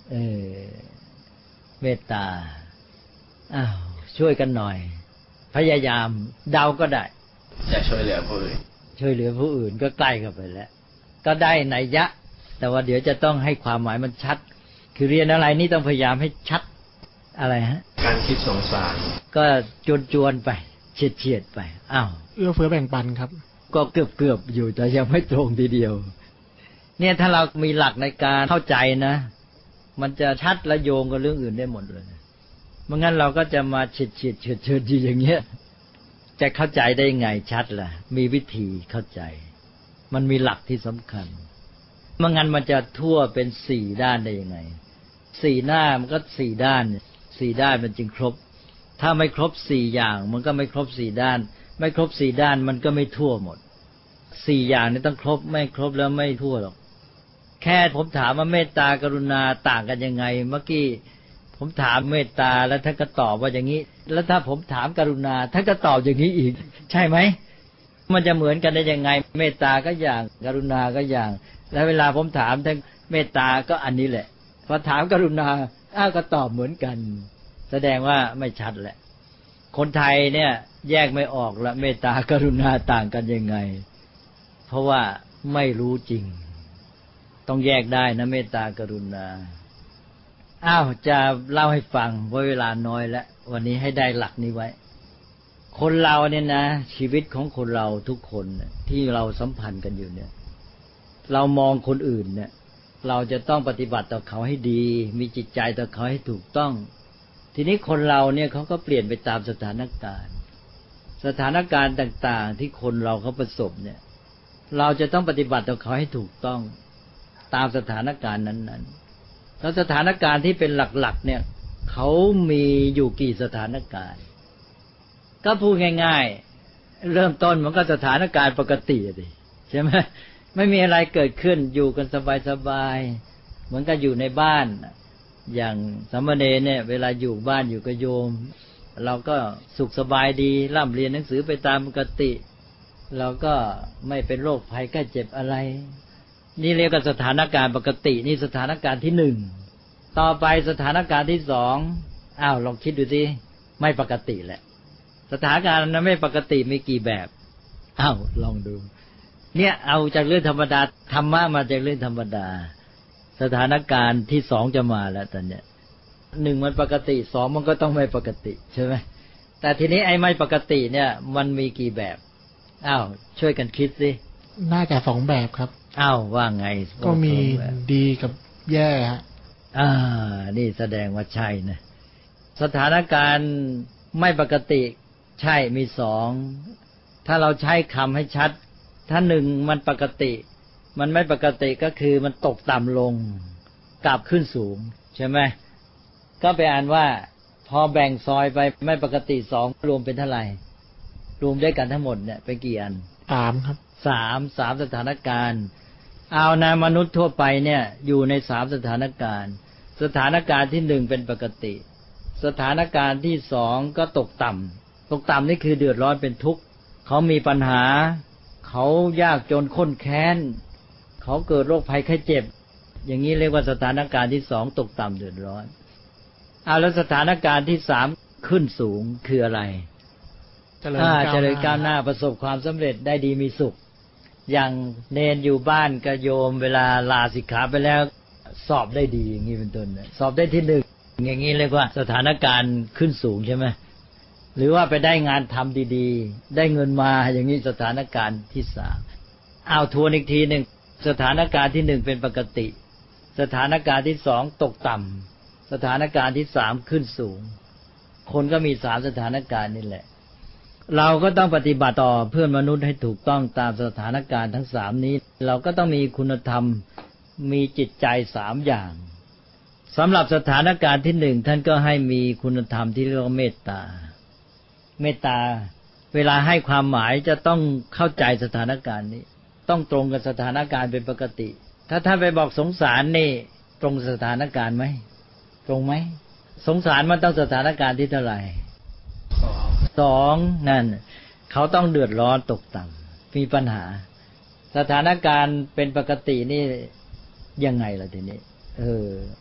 เออเมตตาอ้าวช่วยกันหน่อยพยายามเดาก็ได้จะช่วยเหลือผู้อื่นช่วยเหลือผู้อื่นก็ใกล้เข้าไปแล้วก็ได้นัยยะแต่ว่าเดี๋ยวจะต้องให้ความหมายมันชัดคือเรียนอะไรนี่ต้องพยายามให้ชัดอะไรฮะการคิดสงสารก็จวนๆไปเฉียดๆไปอ้าวเอื้อเฟื้อแบ่งปันครับก็เกือบๆอยู่แต่ยังไม่ตรงทีเดียวเนี่ยถ้าเรามีหลักในการเข้าใจนะมันจะชัดและโยงกับเรื่องอื่นได้หมดเลยไม่งั้นเราก็จะมาเฉียดเฉียดเฉียดเฉียดอย่างเงี้ยจะเข้าใจได้ไงชัดล่ะมีวิธีเข้าใจมันมีหลักที่สำคัญไม่งั้นมันจะทั่วเป็นสี่ด้านได้ยังไงสี่หน้ามันก็สี่ด้านสี่ด้านมันจึงครบถ้าไม่ครบสี่อย่างมันก็ไม่ครบสี่ด้านไม่ครบสี่ด้านมันก็ไม่ทั่วหมดสี่อย่างนี้ต้องครบไม่ครบแล้วไม่ทั่วหรอกแค่ผมถามว่าเมตตากรุณาต่างกันยังไงเมื่อกี้ผมถามเมตตาแล้วท่านก็ตอบว่าอย่างนี้แล้วถ้าผมถามกรุณาท่านก็ตอบอย่างนี้อีกใช่ไหมมันจะเหมือนกันได้ยังไงเมตตาก็อย่างกรุณาก็อย่างแล้วเวลาผมถามท่านเมตตาก็อันนี้แหละพอถามกรุณาอ้าวก็ตอบเหมือนกันแสดงว่าไม่ชัดแหละคนไทยเนี่ยแยกไม่ออกละเมตตากรุณาต่างกันยังไงเพราะว่าไม่รู้จริงต้องแยกได้นะเมตตากรุณาอ้าวจะเล่าให้ฟังเพราะเวลาน้อยแล้ววันนี้ให้ได้หลักนี้ไว้คนเราเนี่ยนะชีวิตของคนเราทุกคนที่เราสัมพันธ์กันอยู่เนี่ยเรามองคนอื่นเนี่ยเราจะต้องปฏิบัติต่อเขาให้ดีมีจิตใจต่อเขาให้ถูกต้องทีนี้คนเราเนี่ยเขาก็เปลี่ยนไปตามสถานการณ์สถานการณ์ต่างๆที่คนเราเขาประสบเนี่ยเราจะต้องปฏิบัติต่อเขาให้ถูกต้องตามสถานการณ์นั้นๆแล้วสถานการณ์ที่เป็นหลักๆเนี่ยเขามีอยู่กี่สถานการณ์ก็พูดง่ายๆเริ่มต้นมันก็สถานการณ์ปกติดิใช่ไหมไม่มีอะไรเกิดขึ้นอยู่กันสบายๆเหมือนกับอยู่ในบ้านอย่างสามเณรเนี่ยเวลาอยู่บ้านอยู่กับโยมเราก็สุขสบายดีร่ำเรียนหนังสือไปตามปกติเราก็ไม่เป็นโรคภัยไข้เจ็บอะไรนี่เรียกว่าสถานการณ์ปกตินี่สถานการณ์ที่หนึ่งต่อไปสถานการณ์ที่สองอ้าวลองคิดดูสิไม่ปกติแหละสถานการณ์นั้นไม่ปกติมีกี่แบบอ้าวลองดูเนี่ยเอาจากเรื่องธรรมดาธรรมะมาจากเรื่องธรรมดาสถานการณ์ที่สองจะมาแล้วตอนเนี้ยหนึ่งมันปกติสองมันก็ต้องไม่ปกติใช่ไหมแต่ทีนี้ไอ้ไม่ปกติเนี่ยมันมีกี่แบบอ้าวช่วยกันคิดสิน่าจะสองแบบครับอ้าวว่าไงก็มีดีกับแย่ฮะอ่านี่แสดงว่าใช่นะสถานการณ์ไม่ปกติใช่มีสองถ้าเราใช้คำให้ชัดถ้าหนึ่งมันปกติมันไม่ปกติก็คือมันตกต่ำลงกลับขึ้นสูงใช่ไหมก็ไปอ่านว่าพอแบ่งซอยไปไม่ปกติสองรวมเป็นเท่าไหร่รวมด้วยกันทั้งหมดเนี่ยเป็นกี่อันสามครับสามสามสถานการณ์เอานะมนุษย์ทั่วไปเนี่ยอยู่ในสามสถานการณ์สถานการณ์ที่หนึ่งเป็นปกติสถานการณ์ที่สองก็ตกต่ำตกต่ำนี่คือเดือดร้อนเป็นทุกข์เขามีปัญหาเขายากจนข้นแค้นเขาเกิดโรคภัยไข้เจ็บอย่างนี้เรียกว่าสถานการณ์ที่สองตกต่ำเดือดร้อนเอาแล้วสถานการณ์ที่สามขึ้นสูงคืออะไรเจริญเจริญก้าวหน้าประสบความสำเร็จได้ดีมีสุขอย่างเนนอยู่บ้านกับโยมเวลาลาสิกขาไปแล้วสอบได้ดีอย่างนี้เป็นต้นสอบได้ที่หนึ่งอย่างนี้เรียกว่าสถานการณ์ขึ้นสูงใช่ไหมหรือว่าไปได้งานทำดีๆได้เงินมาอย่างนี้สถานการณ์ที่สามเอาทวนอีกทีหนึ่งสถานการณ์ที่หนึ่งเป็นปกติสถานการณ์ที่สองตกต่ำสถานการณ์ที่สามขึ้นสูงคนก็มีสามสถานการณ์นี่แหละเราก็ต้องปฏิบัติต่อเพื่อนมนุษย์ให้ถูกต้องตามสถานการณ์ทั้งสามนี้เราก็ต้องมีคุณธรรมมีจิตใจสามอย่างสำหรับสถานการณ์ที่หนึ่งท่านก็ให้มีคุณธรรมที่เรียกว่าเมตตาเมตตาเวลาให้ความหมายจะต้องเข้าใจสถานการณ์นี้ต้องตรงกับสถานการณ์เป็นปกติถ้าท่านไปบอกสงสารนี่ตรงสถานการณ์ไหมตรงไหมสงสารมันต้องสถานการณ์ที่เท่าไหร่สองนั่นเขาต้องเดือดร้อนตกต่ำมีปัญหาสถานการณ์เป็นปกตินี่ยังไงล่ะทีนี้เออ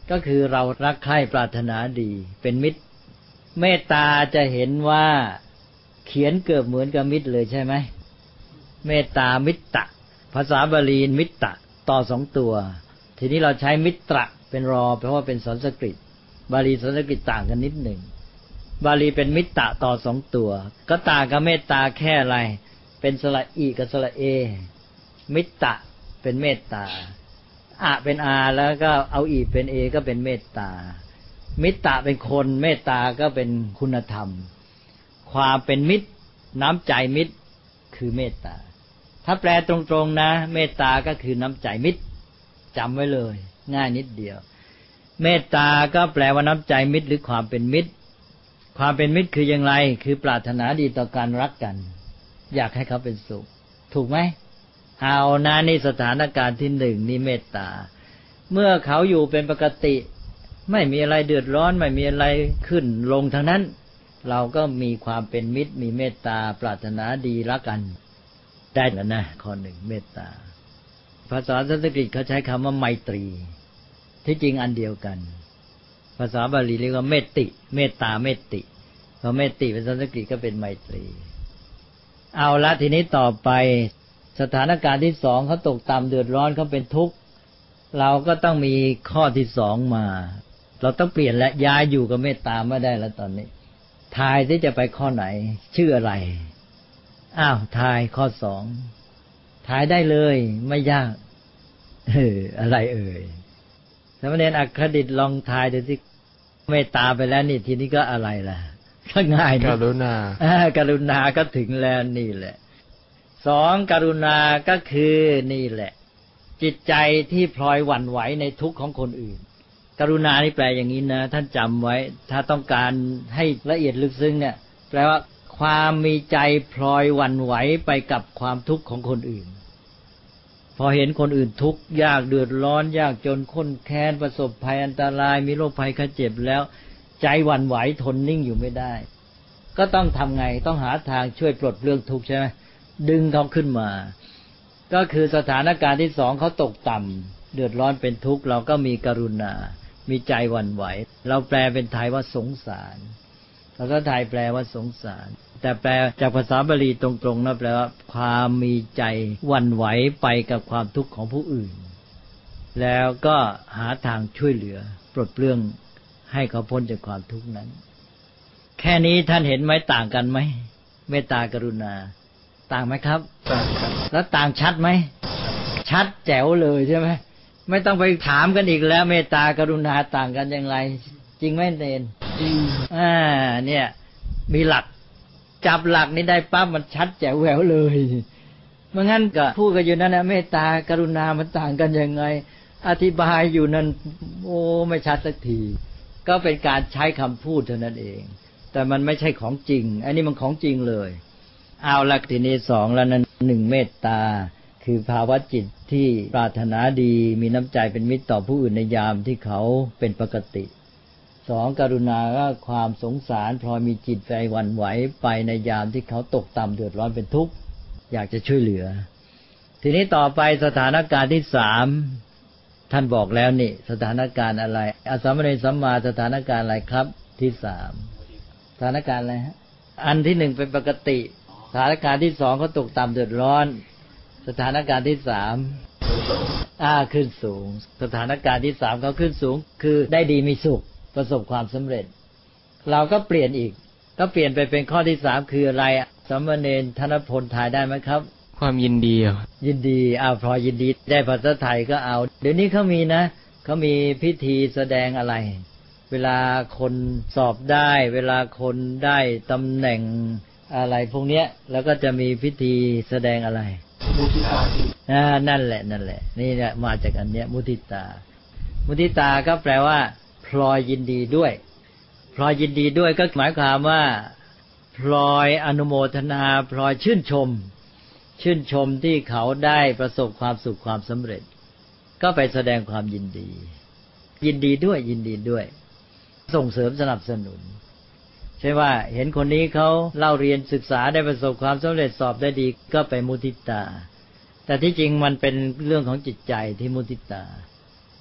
ก็คือเรารักใคร่ปรารถนาดีเป็นมิตรเมตตาจะเห็นว่าเขียนเกือบเหมือนกับมิตรเลยใช่ไหมเมตตามิตตะภาษาบาลีมิตตะต่อสองตัวทีนี้เราใช้มิตรเป็นรอเพราะว่าเป็นสันสกฤตบาลีสันสกฤตต่างกันนิดหนึ่งบาลีเป็นมิตตะต่อสองตัวก็ต่างกับเมตตาแค่อะไรเป็นสระอีกับสระเอมิตตะเป็นเมตตาอะเป็นอาแล้วก็เอาอีเป็นเอก็เป็นเมตตามิตตะเป็นคนเมตตาก็เป็นคุณธรรมความเป็นมิตรน้ำใจมิตรคือเมตตาถ้าแปลตรงๆนะเมตตาก็คือน้ำใจมิตรจำไว้เลยง่ายนิดเดียวเมตตาก็แปลว่าน้ำใจมิตรหรือความเป็นมิตรความเป็นมิตรคืออย่างไรคือปรารถนาดีต่อการรักกันอยากให้เขาเป็นสุขถูกไหมเอานะนี่สถานการณ์ที่หนึ่งนี่เมตตาเมื่อเขาอยู่เป็นปกติไม่มีอะไรเดือดร้อนไม่มีอะไรขึ้นลงทั้งนั้นเราก็มีความเป็นมิตรมีเมตตาปรารถนาดีรักกันได้แล้วนะข้อหนึ่งเมตตาภาษาสันสกฤตเขาใช้คำว่าไมตรีที่จริงอันเดียวกันภาษาบาลีเรียกว่าเมตติเมตตาเมตติพอเมตติภาษาสันสกฤตก็เป็นไมตรีเอาละทีนี้ต่อไปสถานการณ์ที่สองเขาตกต่ำเดือดร้อนเขาเป็นทุกข์เราก็ต้องมีข้อที่สองมาเราต้องเปลี่ยนและย้ายอยู่กับเมตตาไม่ได้แล้วตอนนี้ทายที่จะไปข้อไหนชื่ออะไรอ้าวทายข้อสองทายได้เลยไม่ยากเอออะไรเอ่ยสามเณรอัครดิษฐ์ลองทายดูสิเมตตาไปแล้วนี่ทีนี้ก็อะไรล่ะก็ง่ายนะกรุณาอ่ากรุณาก็ถึงแล้วนี่แหละสองกรุณาก็คือนี่แหละจิตใจที่พลอยหวั่นไหวในทุกข์ของคนอื่นกรุณานี่แปลอย่างนี้นะท่านจำไว้ถ้าต้องการให้ละเอียดลึกซึ้งเนี่ยแปลว่าความมีใจพลอยหวั่นไหวไปกับความทุกข์ของคนอื่นพอเห็นคนอื่นทุกข์ยากเดือดร้อนยากจนข้นแค้นประสบภัยอันตรายมีโรคภัยไข้เจ็บแล้วใจหวั่นไหวทนนิ่งอยู่ไม่ได้ก็ต้องทำไงต้องหาทางช่วยปลดเปลื้องทุกข์ใช่ไหมดึงเขาขึ้นมาก็คือสถานการณ์ที่สองเขาตกต่ำเดือดร้อนเป็นทุกข์เราก็มีกรุณามีใจหวั่นไหวเราแปลเป็นไทยว่าสงสารภาษาไทยแปลว่าสงสารแต่แปลจากภาษาบาลีตรงๆนะแปลว่าความมีใจหวั่นไหวไปกับความทุกข์ของผู้อื่นแล้วก็หาทางช่วยเหลือปลดเปลื้องให้เขาพ้นจากความทุกข์นั้นแค่นี้ท่านเห็นไหมต่างกันไหมเมตตากรุณาต่างไหมครับต่างครับแล้วต่างชัดไหมชัดแจ๋วเลยใช่ไหมไม่ต้องไปถามกันอีกแล้วเมตตากรุณาต่างกันอย่างไรจริงไหมเนนจริงอ่าเนี่ยมีหลักจับหลักนี้ได้ปั๊บมันชัดแจ๋วแหววเลยเมื่องั้นก็พูดกันอยู่นั่นนะเมตตากรุณามันต่างกันยังไงอธิบายอยู่นั่นโอ้ไม่ชัดสักทีก็เป็นการใช้คำพูดเท่านั้นเองแต่มันไม่ใช่ของจริงอันนี้มันของจริงเลยเอาละทีนี้สองแล้วนั้นหนึ่งเมตตาคือภาวะจิตที่ปรารถนาดีมีน้ำใจเป็นมิตรต่อผู้อื่นในยามที่เขาเป็นปกติสองกรุณาก็ความสงสารพลอยมีจิตใจหวั่นไหวไปในยามที่เขาตกต่ำเดือดร้อนเป็นทุกข์อยากจะช่วยเหลือทีนี้ต่อไปสถานการณ์ที่สามท่านบอกแล้วนี่สถานการณ์อะไรอสัมมาเนสัมมาสถานการณ์อะไรครับที่สามสถานการณ์อะไรฮะอันที่หนึ่งเป็นปกติสถานการณ์ที่สองเขาตกต่ำเดือดร้อนสถานการณ์ที่สามอ่าขึ้นสูงสถานการณ์ที่สามเขาขึ้นสูงคือได้ดีมีสุขประสบความสำเร็จเราก็เปลี่ยนอีกก็เปลี่ยนไปเป็นข้อที่สามคืออะไรสามเณรธนพลทายได้ไหมครับความยินดียินดีอ้าวพอยินดีได้ภาษาไทยก็เอาเดี๋ยวนี้เขามีนะเขามีพิธีแสดงอะไรเวลาคนสอบได้เวลาคนได้ตำแหน่งอะไรพวกเนี้ยแล้วก็จะมีพิธีแสดงอะไรมุทิตาอ่านั่นแหละนั่นแหละนี่เนี่ยมาจากอันเนี้ยมุทิตามุทิตาก็แปลว่าพลอยยินดีด้วยพลอยยินดีด้วยก็หมายความว่าพลอยอนุโมทนาพลอยชื่นชมชื่นชมที่เขาได้ประสบความสุขความสำเร็จก็ไปแสดงความยินดียินดีด้วยยินดีด้วยส่งเสริมสนับสนุนใช่ว่าเห็นคนนี้เขาเล่าเรียนศึกษาได้ประสบความสำเร็จสอบได้ดีก็ไปมุทิตาแต่ที่จริงมันเป็นเรื่องของจิตใจที่มุทิตา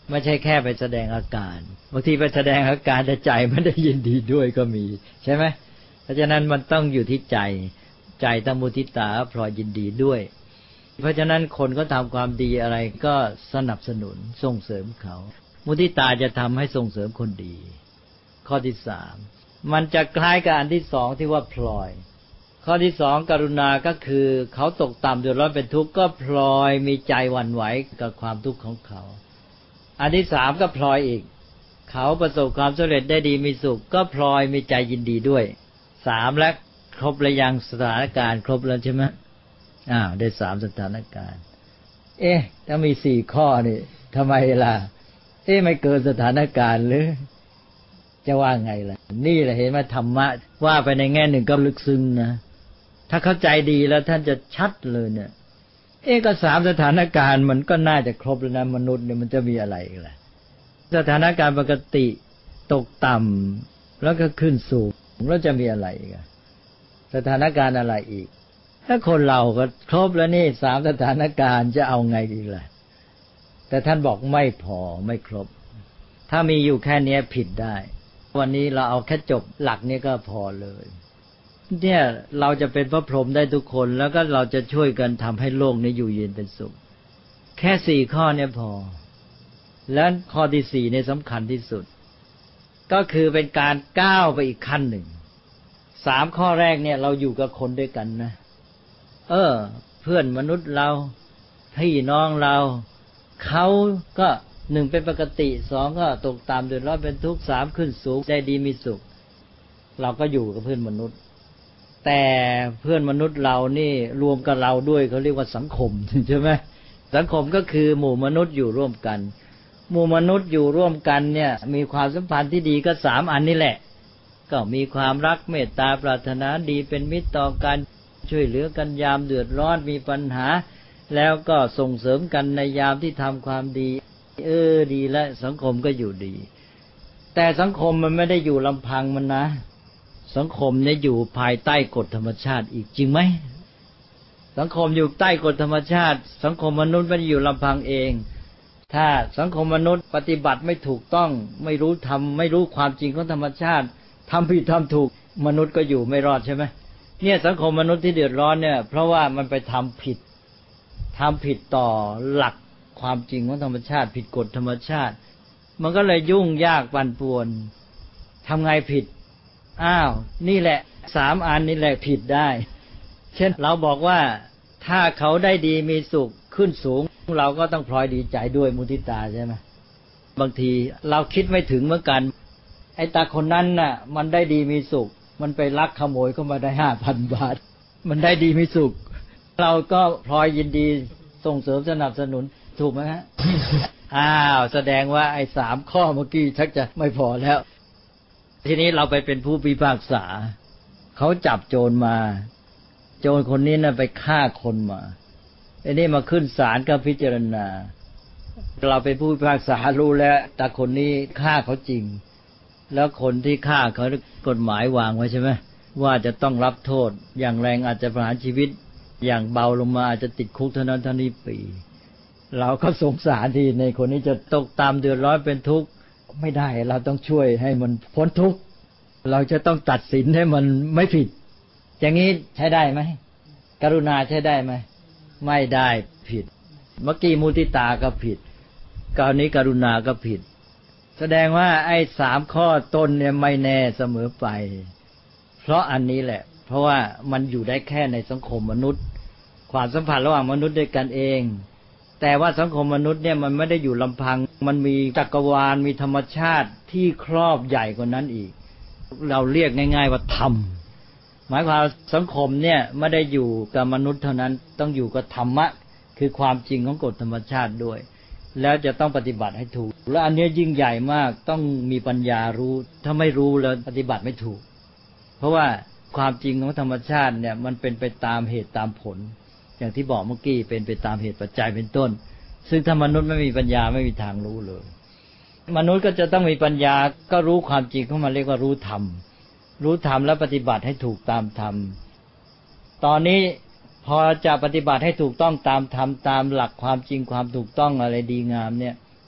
ไม่ใช่แค่ไปแสดงอาการบางทีไปแสดงอาการแต่ใจไม่ได้ยินดีด้วยก็มีใช่ไหมเพราะฉะนั้นมันต้องอยู่ที่ใจใจตมุทิตาพลอยยินดีด้วยเพราะฉะนั้นคนก็ทำความดีอะไรก็สนับสนุนส่งเสริมเขามุทิตาจะทำให้ส่งเสริมคนดีข้อที่สามมันจะคล้ายกับอันที่สองที่ว่าพลอยข้อที่สองกรุณาก็คือเขาตกต่ำเดือดร้อนเป็นทุกข์ก็พลอยมีใจหวั่นไหวกับความทุกข์ของเขาอันที่สามก็พลอยอีกเขาประสบความสำเร็จได้ดีมีสุขก็พลอยมีใจยินดีด้วยสามและครบระยังสถานการณ์ครบแล้วใช่ไหมอ้าวได้สามสถานการณ์เอ๊ะถ้ามีสี่ข้อนี่ทำไมล่ะเอ๊ะไม่เกินสถานการณ์หรือจะว่าไงล่ะนี่แหละเห็นไหมธรรมะว่าไปในแง่หนึ่งก็ลึกซึ้งนะถ้าเข้าใจดีแล้วท่านจะชัดเลยเนี่ยเอ๊ะก็สามสถานการณ์มันก็น่าจะครบแล้วนะมนุษย์เนี่ยมันจะมีอะไรอีกล่ะสถานการณ์ปกติตกต่ำแล้วก็ขึ้นสูงแล้วจะมีอะไรอีกสถานการณ์อะไรอีกถ้าคนเราก็ครบแล้วนี่สามสถานการณ์จะเอาไงอีกล่ะแต่ท่านบอกไม่พอไม่ครบถ้ามีอยู่แค่นี้ผิดได้วันนี้เราเอาแค่จบหลักนี้ก็พอเลยเนี่ยเราจะเป็นพระพรหมได้ทุกคนแล้วก็เราจะช่วยกันทำให้โลกนี้อยู่เย็นเป็นสุขแค่สี่ข้อนี้พอแล้วข้อที่สี่เนี่ยสำคัญที่สุดก็คือเป็นการก้าวไปอีกขั้นหนึ่งสามข้อแรกเนี่ยเราอยู่กับคนด้วยกันนะเออเพื่อนมนุษย์เราพี่น้องเราเขาก็หนึ่งเป็นปกติสองก็ตกต่ำเดือดร้อนเป็นทุกข์สามขึ้นสูงได้ดีมีสุขเราก็อยู่กับเพื่อนมนุษย์แต่เพื่อนมนุษย์เรานี่รวมกับเราด้วยเขาเรียกว่าสังคมใช่ไหมสังคมก็คือหมู่มนุษย์อยู่ร่วมกันหมู่มนุษย์อยู่ร่วมกันเนี่ยมีความสัมพันธ์ที่ดีก็สามอันนี้แหละก็มีความรักเมตตาปรารถนาดีเป็นมิตรต่อกันช่วยเหลือกันยามเดือดร้อนมีปัญหาแล้วก็ส่งเสริมกันในยามที่ทำความดีเออดีแล้วสังคมก็อยู่ดีแต่สังคมมันไม่ได้อยู่ลำพังมันนะสังคมเนี่ยอยู่ภายใต้กฎธรรมชาติอีกจริงไหมสังคมอยู่ใต้กฎธรรมชาติสังคมมนุษย์ไม่ได้อยู่ลำพังเองถ้าสังคมมนุษย์ปฏิบัติไม่ถูกต้องไม่รู้ทำไม่รู้ความจริงของธรรมชาติทำผิดทำถูกมนุษย์ก็อยู่ไม่รอดใช่ไหมเนี่ยสังคมมนุษย์ที่เดือดร้อนเนี่ยเพราะว่ามันไปทำผิดทำผิดต่อหลักความจริงของธรรมชาติผิดกฎธรรมชาติมันก็เลยยุ่งยากปั่นป่วนทำไงผิดอ้าวนี่แหละสามอันนี่แหละผิดได้เช่นเราบอกว่าถ้าเขาได้ดีมีสุขขึ้นสูงเราก็ต้องพลอยดีใจด้วยมุทิตาใช่ไหมบางทีเราคิดไม่ถึงเหมือนกันไอ้ตาคนนั้นน่ะมันได้ดีมีสุขมันไปลักขโมยเข้ามาได้ห้าพันบาทมันได้ดีมีสุขเราก็พลอยยินดีส่งเสริมสนับสนุนถูกไหมฮะ อ้าวแสดงว่าไอ้สามข้อเมื่อกี้ชักจะไม่พอแล้วทีนี้เราไปเป็นผู้พิพากษาเขาจับโจรมาโจรคนนี้น่ะไปฆ่าคนมาไอ้นี่มาขึ้นศาลก็พิจารณาเราเป็นผู้พิพากษารู้แล้วแต่คนนี้ฆ่าเขาจริงแล้วคนที่ฆ่าเขากฎหมายวางไว้ใช่ไหมว่าจะต้องรับโทษอย่างแรงอาจจะประหารชีวิตอย่างเบาลงมาอาจจะติดคุกเท่านั้นเท่านี้ปีเราก็สงสารที่ในคนนี้จะตกตามเดือดร้อนเป็นทุกข์ไม่ได้เราต้องช่วยให้มันพ้นทุกข์เราจะต้องตัดสินให้มันไม่ผิดอย่างนี้ใช้ได้ไหมกรุณาใช้ได้ไหมไม่ได้ผิดเมื่อกี้มุทิตาก็ผิดคราวนี้กรุณาก็ผิดแสดงว่าไอ้สามข้อต้นเนี่ยไม่แน่เสมอไปเพราะอันนี้แหละเพราะว่ามันอยู่ได้แค่ในสังคมมนุษย์ความสัมพันธ์ระหว่างมนุษย์ด้วยกันเองแต่ว่าสังคมมนุษย์เนี่ยมันไม่ได้อยู่ลำพังมันมีจักรวาลมีธรรมชาติที่ครอบใหญ่กว่านั้นอีกเราเรียกง่ายๆว่าธรรมหมายความสังคมเนี่ยไม่ได้อยู่กับมนุษย์เท่านั้นต้องอยู่กับธรรมะคือความจริงของกฎธรรมชาติด้วยแล้วจะต้องปฏิบัติให้ถูกและอันนี้ยิ่งใหญ่มากต้องมีปัญญารู้ถ้าไม่รู้แล้วปฏิบัติไม่ถูกเพราะว่าความจริงของธรรมชาติเนี่ยมันเป็นไปตามเหตุตามผลอย่างที่บอกเมื่อกี้เป็นไปตามเหตุปัจจัยเป็นต้นซึ่งถ้ามนุษย์ไม่มีปัญญาไม่มีทางรู้เลยมนุษย์ก็จะต้องมีปัญญาก็รู้ความจริงเข้ามาเรียกว่ารู้ธรรมรู้ธรรมแล้วปฏิบัติให้ถูกตามธรรมตอนนี้พอจะปฏิบัติให้ถูกต้องตามธรรมตามหลักความจริงความถูกต้องอะไรดีงามเนี่ย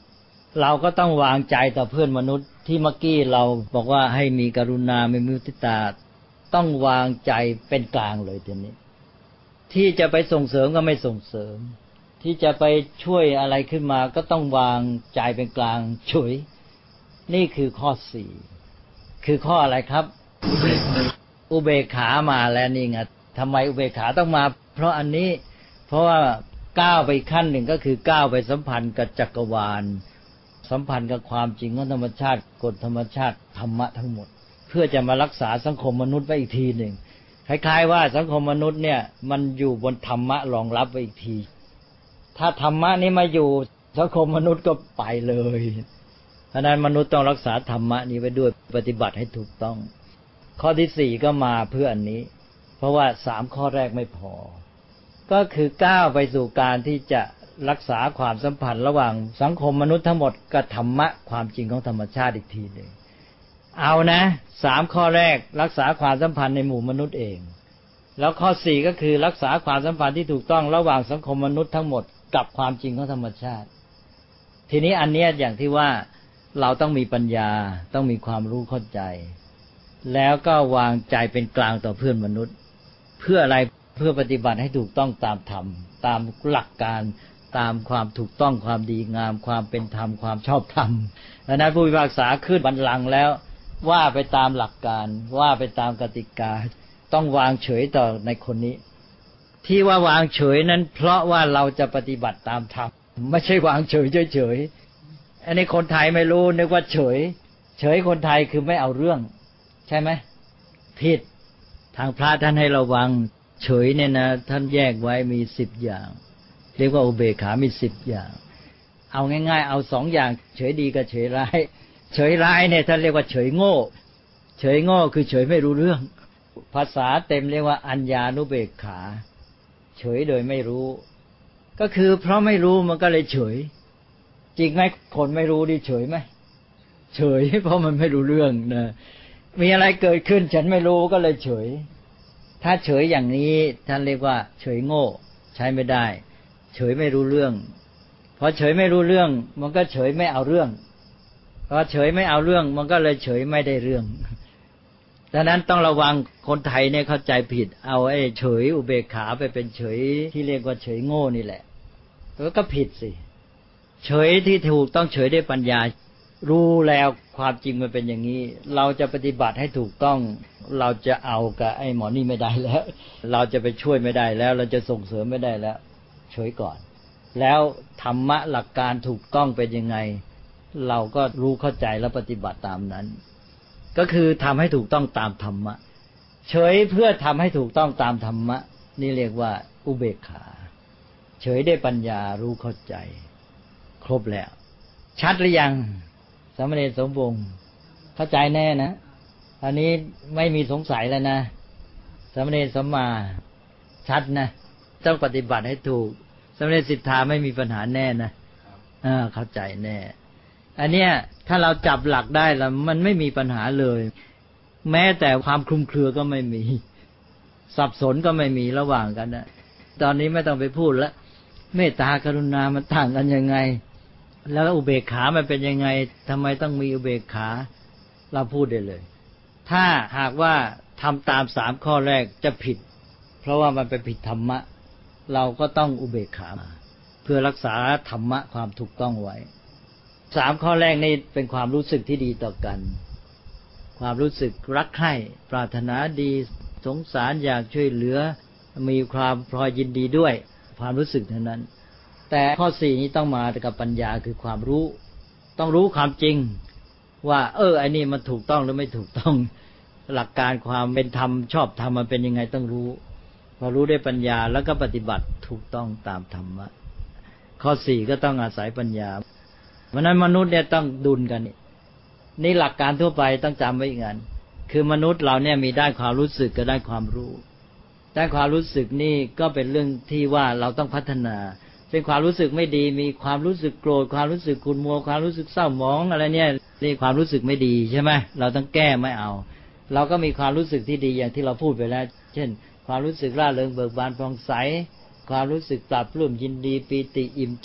เราก็ต้องวางใจต่อเพื่อนมนุษย์ที่เมื่อกี้เราบอกว่าให้มีกรุณามีมุทิตาต้องวางใจเป็นกลางเลยทีนี้ที่จะไปส่งเสริมก็ไม่ส่งเสริมที่จะไปช่วยอะไรขึ้นมาก็ต้องวางใจเป็นกลางเฉยนี่คือข้อสี่คือข้ออะไรครับอุเบกขามาแล้วนี่ไงทำไมอุเบกขาต้องมาเพราะอันนี้เพราะว่าก้าวไปขั้นหนึ่งก็คือก้าวไปสัมพันธ์กับจักรวาลสัมพันธ์กับความจริงของธรรมชาติกฎธรรมชาติธรรมะทั้งหมดเพื่อจะมารักษาสังคมมนุษย์ไว้อีกทีหนึ่งคล้ายๆว่าสังคมมนุษย์เนี่ยมันอยู่บนธรรมะรองรับไว้อีกทีถ้าธรรมะนี้มาอยู่สังคมมนุษย์ก็ไปเลยเพราะนั้นมนุษย์ต้องรักษาธรรมะนี้ไว้ด้วยปฏิบัติให้ถูกต้องข้อที่สี่ก็มาเพื่ออันนี้เพราะว่าสามข้อแรกไม่พอก็คือก้าวไปสู่การที่จะรักษาความสัมพันธ์ระหว่างสังคมมนุษย์ทั้งหมดกับธรรมะความจริงของธรรมชาติอีกทีหนึ่งเอานะสามข้อแรกรักษาความสัมพันธ์ในหมู่มนุษย์เองแล้วข้อสี่ก็คือรักษาความสัมพันธ์ที่ถูกต้องระหว่างสังคมมนุษย์ทั้งหมดกับความจริงของธรรมชาติทีนี้อันเนี้ยอย่างที่ว่าเราต้องมีปัญญาต้องมีความรู้เข้าใจแล้วก็วางใจเป็นกลางต่อเพื่อนมนุษย์เพื่ออะไรเพื่อปฏิบัติให้ถูกต้องตามธรรมตามหลักการตามความถูกต้องความดีงามความเป็นธรรมความชอบธรรมดังนั้นผู้พิพากษาขึ้นบัลลังก์แล้วว่าไปตามหลักการว่าไปตามกติกาต้องวางเฉยต่อในคนนี้ที่ว่าวางเฉยนั้นเพราะว่าเราจะปฏิบัติตามธรรมไม่ใช่วางเฉยเฉยๆอันนี้คนไทยไม่รู้นึกว่าเฉยเฉยคนไทยคือไม่เอาเรื่องใช่ไหมผิดทางพระท่านให้ระวังเฉยเนี่ยนะท่านแยกไว้มีสิบอย่างเรียกว่าอุเบกขามีสิบอย่างเอาง่ายๆเอาสองอย่างเฉยดีกับเฉยร้ายเฉยร้ายเนี่ยท่านเรียกว่าเฉยโง่เฉยโง่คือเฉยไม่รู้เรื่องภาษาเต็มเรียกว่าอัญญานุเบกขาเฉยโดยไม่รู้ก็คือเพราะไม่รู้มันก็เลยเฉยจริงไหมคนไม่รู้ดิเฉยไหมเฉยเพราะมันไม่รู้เรื่องนะมีอะไรเกิดขึ้นฉันไม่รู้ก็เลยเฉยถ้าเฉยอย่างนี้ท่านเรียกว่าเฉยโง่ใช้ไม่ได้เฉยไม่รู้เรื่องพอเฉยไม่รู้เรื่องมันก็เฉยไม่เอาเรื่องพอเฉยไม่เอาเรื่องมันก็เลยเฉยไม่ได้เรื่องดังนั้นต้องระวังคนไทยเนี่ยเข้าใจผิดเอาไอ้เฉยอุเบกขาไปเป็นเฉยที่เรียกว่าเฉยโง่นี่แหละแล้วก็ผิดสิเฉยที่ถูกต้องเฉยด้วยปัญญารู้แล้วความจริงมันเป็นอย่างนี้เราจะปฏิบัติให้ถูกต้องเราจะเอากับไอ้หมอนี่ไม่ได้แล้วเราจะไปช่วยไม่ได้แล้วเราจะส่งเสริมไม่ได้แล้วเฉยก่อนแล้วธรรมะหลักการถูกต้องเป็นยังไงเราก็รู้เข้าใจแล้วปฏิบัติตามนั้นก็คือทำให้ถูกต้องตามธรรมะเฉยเพื่อทำให้ถูกต้องตามธรรมะนี่เรียกว่าอุเบกขาเฉยได้ปัญญารู้เข้าใจครบแล้วชัดหรือยังสามเณรสมวงศ์เข้าใจแน่นะอันนี้ไม่มีสงสัยแล้วนะสามเณรสัมมาชัดนะต้องปฏิบัติให้ถูกสามเณรสิทธาไม่มีปัญหาแน่นะอ่าเข้าใจแน่อันเนี้ยถ้าเราจับหลักได้แล้วมันไม่มีปัญหาเลยแม้แต่ความคลุมเครือก็ไม่มีสับสนก็ไม่มีระหว่างกันนะตอนนี้ไม่ต้องไปพูดแล้วเมตตากรุณามันต่างกันยังไงแล้วอุเบกขามันเป็นยังไงทำไมต้องมีอุเบกขาเราพูดได้เลยถ้าหากว่าทำตามสามข้อแรกจะผิดเพราะว่ามันเป็นผิดธรรมะเราก็ต้องอุเบกขาเพื่อรักษาธรรมะความถูกต้องไว้สามข้อแรกนี่เป็นความรู้สึกที่ดีต่อกันความรู้สึกรักใคร่ปรารถนาดีสงสารอยากช่วยเหลือมีความพลอยยินดีด้วยความรู้สึกเท่านั้นแต่ข้อสี่นี้ต้องมากับปัญญาคือความรู้ต้องรู้ความจริงว่าเออไอ้นี่มันถูกต้องหรือไม่ถูกต้องหลักการความเป็นธรรมชอบธรรมมันเป็นยังไงต้องรู้พอรู้ได้ปัญญาแล้วก็ปฏิบัติถูกต้องตามธรรมะข้อสี่ก็ต้องอาศัยปัญญาเพราะนั้นมนุษย์เนี่ยต้องดุลกันนี่หลักการทั่วไปต้องจำไว้อีกอันคือมนุษย์เราเนี่ยมีด้านความรู้สึกกับด้านความรู้ด้านความรู้สึกนี่ก็เป็นเรื่องที่ว่าเราต้องพัฒนาเป็นความรู้สึกไม่ดีมีความรู้สึกโกรธความรู้สึกขุ่นมัวความรู้สึกเศร้าหมองอะไรเนี่ยนี่ความรู้สึกไม่ดีใช่ไหมเราต้องแก้ไม่เอาเราก็มีความรู้สึกที่ดีอย่างที่เราพูดไปแล้วเช่นความรู้สึกร่าเริงเบิกบานผ่องใสความรู้สึกปลาบปลื้มยินดีปีติอิ่มใจ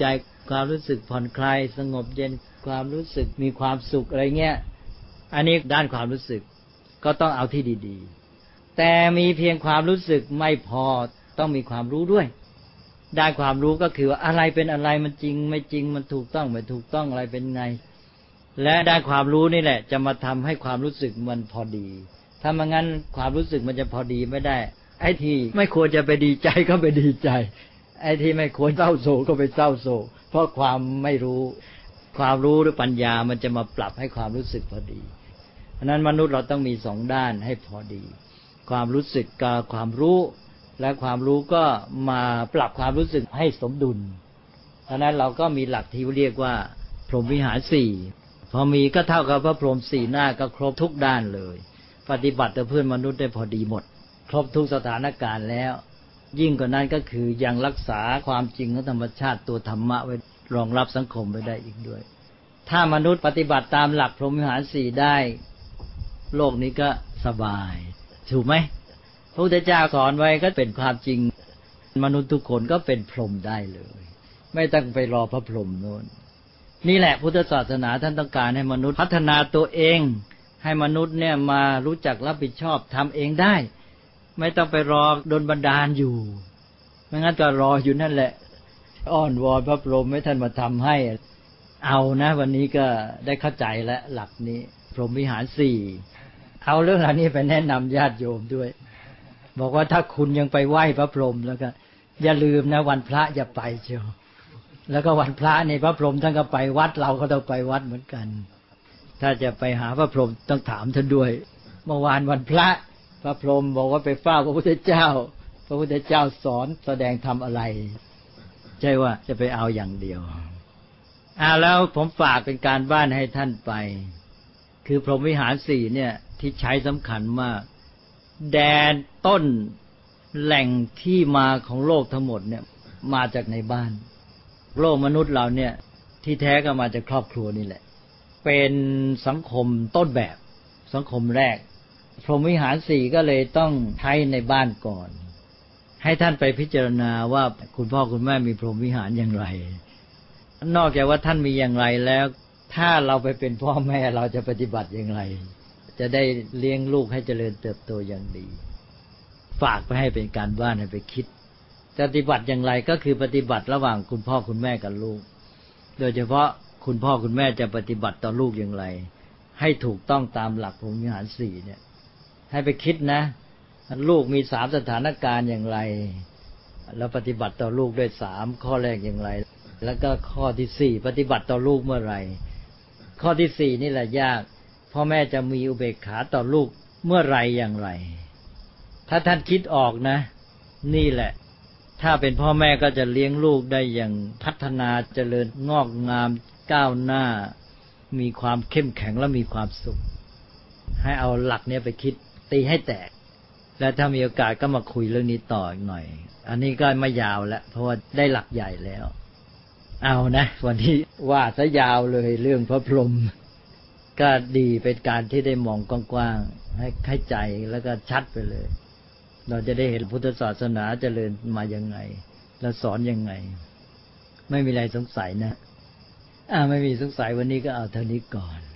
ความรู้สึกผ่อนคลายสงบเย็นความรู้สึกมีความสุขอะไรเงี้ยอันนี้ด้านความรู้สึกก็ต้องเอาที่ดีๆแต่มีเพียงความรู้สึกไม่พอต้องมีความรู้ด้วยด้านความรู้ก็คือว่าอะไรเป็นอะไรมันจริงไม่จริงมันถูกต้องไม่ถูกต้องอะไรเป็นไงและด้านความรู้นี่แหละจะมาทำให้ความรู้สึกมันพอดีถ้าไม่งั้นความรู้สึกมันจะพอดีไม่ได้ไอ้ที่ไม่ควรจะไปดีใจก็ไปดีใจไอ้ที่ไม่ควรเศร้าโศกก็ไปเศร้าโศกเพราะความไม่รู้ความรู้หรือปัญญามันจะมาปรับให้ความรู้สึกพอดีเพราะนั้นมนุษย์เราต้องมีสองด้านให้พอดีความรู้สึกกับความรู้และความรู้ก็มาปรับความรู้สึกให้สมดุลเพราะนั้นเราก็มีหลักที่เรียกว่าพรหมวิหารสี่พอมีก็เท่ากับพระพรหมสี่หน้าก็ครบทุกด้านเลยปฏิบัติต่อเพื่อนมนุษย์ได้พอดีหมดครบทุกสถานการณ์แล้วยิ่งกว่านั้นก็คือยังรักษาความจริงของธรรมชาติตัวธรรมะไว้รองรับสังคมไว้ได้อีกด้วยถ้ามนุษย์ปฏิบัติตามหลักพรหมวิหารสี่ได้โลกนี้ก็สบายถูกไหมพระพุทธเจ้าสอนไว้ก็เป็นความจริงมนุษย์ทุกคนก็เป็นพรหมได้เลยไม่ต้องไปรอพระพรหมโน่นนี่แหละพุทธศาสนาท่านต้องการให้มนุษย์พัฒนาตัวเองให้มนุษย์เนี่ยมารู้จักรับผิดชอบทำเองได้ไม่ต้องไปรอดลบันดาลอยู่ไม่งั้นก็รออยู่นั่นแหละอ้อนวอนพระพรหมให้ท่านมาทำให้เอานะวันนี้ก็ได้เข้าใจแล้วหลักนี้พรหมวิหารสี่เอาเรื่องเหล่านี้ไปแนะนำญาติโยมด้วยบอกว่าถ้าคุณยังไปไหว้พระพรหมแล้วก็อย่าลืมนะวันพระอย่าไปเชียวแล้วก็วันพระนี่พระพรหมท่านก็ไปวัดเราก็ต้องไปวัดเหมือนกันถ้าจะไปหาพระพรหมต้องถามท่านด้วยเมื่อวานวันพระพระพรหมบอกว่าไปเฝ้าพระพุทธเจ้าพระพุทธเจ้าสอนแสดงธรรมอะไรใช่ว่าจะไปเอาอย่างเดียวอ่าแล้วผมฝากเป็นการบ้านให้ท่านไปคือพรหมวิหารสี่เนี่ยที่ใช้สำคัญมากแดนต้นแหล่งที่มาของโลกทั้งหมดเนี่ยมาจากในบ้านโลกมนุษย์เราเนี่ยที่แท้ก็มาจากครอบครัวนี่แหละเป็นสังคมต้นแบบสังคมแรกพรหมวิหารสี่ก็เลยต้องใช้ในบ้านก่อนให้ท่านไปพิจารณาว่าคุณพ่อคุณแม่มีพรหมวิหารอย่างไรนอกจากว่าท่านมีอย่างไรแล้วถ้าเราไปเป็นพ่อแม่เราจะปฏิบัติอย่างไรจะได้เลี้ยงลูกให้เจริญเติบโตอย่างดีฝากไปให้เป็นการบ้านให้ไปคิดปฏิบัติอย่างไรก็คือปฏิบัติระหว่างคุณพ่อคุณแม่กับลูกโดยเฉพาะคุณพ่อคุณแม่จะปฏิบัติต่อลูกอย่างไรให้ถูกต้องตามหลักพรหมวิหารสี่เนี่ยให้ไปคิดนะลูกมีสามสถานการณ์อย่างไรแล้วปฏิบัติต่อลูกด้วยสามข้อแรกอย่างไรแล้วก็ข้อที่สี่ปฏิบัติต่อลูกเมื่อไหร่ข้อที่สี่นี่แหละยากพ่อแม่จะมีอุเบกขาต่อลูกเมื่อไรอย่างไรถ้าท่านคิดออกนะนี่แหละถ้าเป็นพ่อแม่ก็จะเลี้ยงลูกได้อย่างพัฒนาเจริญงอกงามก้าวหน้ามีความเข้มแข็งและมีความสุขให้เอาหลักนี้ไปคิดตีให้แตกและถ้ามีโอกาสก็มาคุยเรื่องนี้ต่ออีกหน่อยอันนี้ก็ไม่ยาวแล้วเพราะว่าได้หลักใหญ่แล้วเอานะวันนี้ว่าซะยาวเลยเรื่องพระพรหมก็ดีเป็นการที่ได้มองกว้างๆให้เข้าใจแล้วก็ชัดไปเลยเราจะได้เห็นพุทธศาสนาเจริญมายังไงและสอนยังไงไม่มีอะไรสงสัยนะอ่าไม่มีสงสัยวันนี้ก็เอาเท่านี้ก่อน